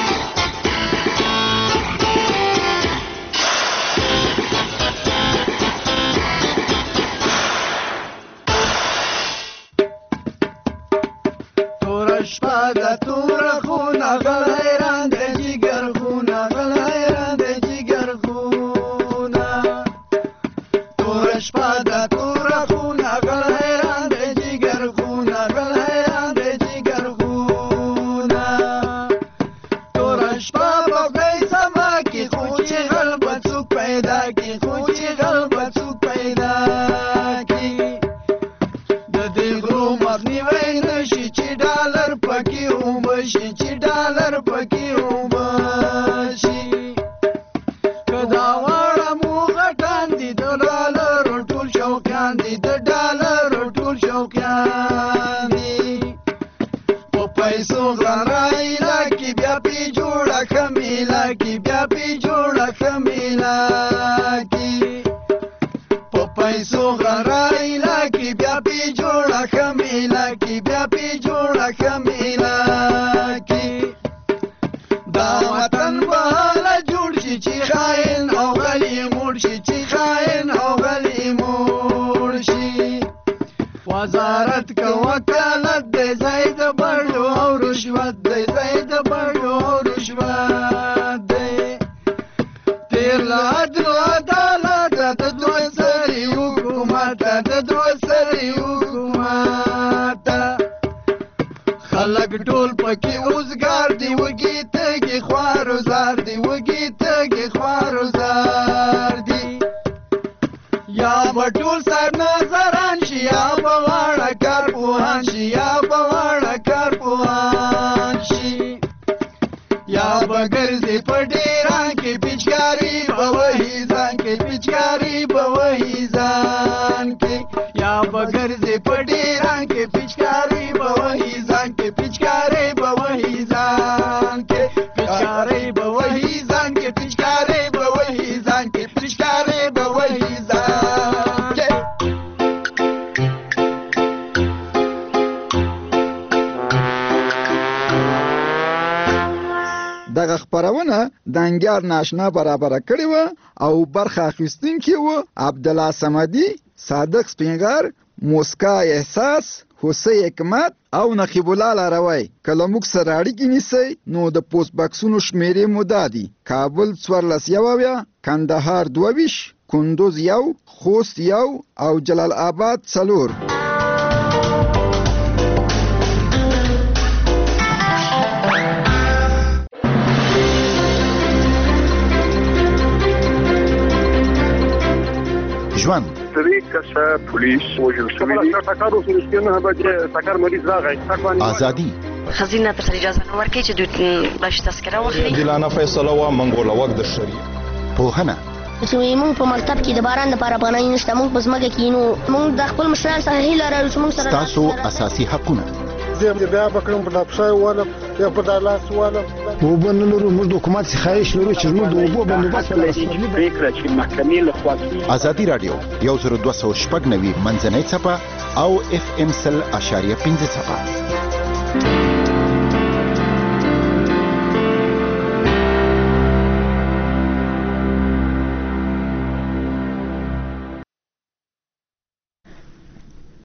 شپه د توره خونه غلی رانده جګر خونه غلی رانده جګر خونه. توره شپه د توره خونه غلی رانده جګر خونه غلی رانده جګر خونه. توره شپه په خدای سما کې خو چې غل به څوک پیدا کې خو چې غل به څوک پیدا کې. د دې غرو مخنیوی نشي چې ډالر پکې وبشي چې ډالر پکې وبشي. که دا واړه مو غټان دي د ډالرو ټول شوقیان دي د ډالرو ټول شوقیان دي. په پیسو غرایله کې بیا پې جوړه ښه میله کې بیا پې جوړه ښه میله کې. په پیسو غرایله کې بیا پې جوړه ښه میله کې بیا پې جوړه ښه میله کې. دا وطن به هله جوړ شي چې خاین او غلی موړ شي چې خاین او غلی موړ شي. وزارت که وکالت دی ځای د بړو او رشوت دی ځای د بړو او رشوت دی. تیر له عدل و عدالت د دوی سري حکومت د دوی سري حکومت. خلک ټول پکې اوزګار دي وږي تږي خوار و زار دي وږي تږي خوار و زار دي. یا به ټول صاحب نظران شي یا به واړه کارپوهان شي یا به واړه کارپوهان شي. یا به ګرځي په ډیران کې پیچکاري به وهي ځان کې پیچکاري به وهي ځان کې. یا به ګرځي په ډیران کې پیچکاري به وهي ځان کې پیچکاري به وهي ځان کې پیچکاري به وهي ځان کې پیچکاري به وهي ځان کې پیچکاري به وهي ځان کې.
دغه خپرونه د انګیار ناشنا برابر کړی و او برخه اخیستونکي و عبدالله صمدي، صادق سپینګر، موسکا احساس، حسین حکمت او نقیب الله لاروی. کله موږ سره اړیکې نیسئ نو د پوسټ باکسونو شمیرې مو دا دي: کابل 14 کندهار 22 کندوز 1 خوست 1 او جلال آباد 4.
ژوند
سری کسه پولیس وژل شوی دی. ټکر وسو نه به ټکر مریض راغی.
ازادي
خزینه ته اجازه نه ورکړي چې دوی بلش تذکره واخلي.
دلانه فیصله وا منګوله وخت د شریعه پوهنه
چې موږ په مکتب کې د باران لپاره افغانۍ نشته، موږ په ځمکه کې نو موږ د خپل مشران څخه هیله لرو چې موږ سره
تاسو اساسي حقونه
زه بیا بکرم په دافشای والا یا په دالاس والا وبنلو موږ د حکومت څخه خواهش لرو چې موږ د اوبو بندوبست
فکر چې محکمې له خوا
ازادي رادیو 10290 منځنۍ صفحه او FM 100.5 صفحه.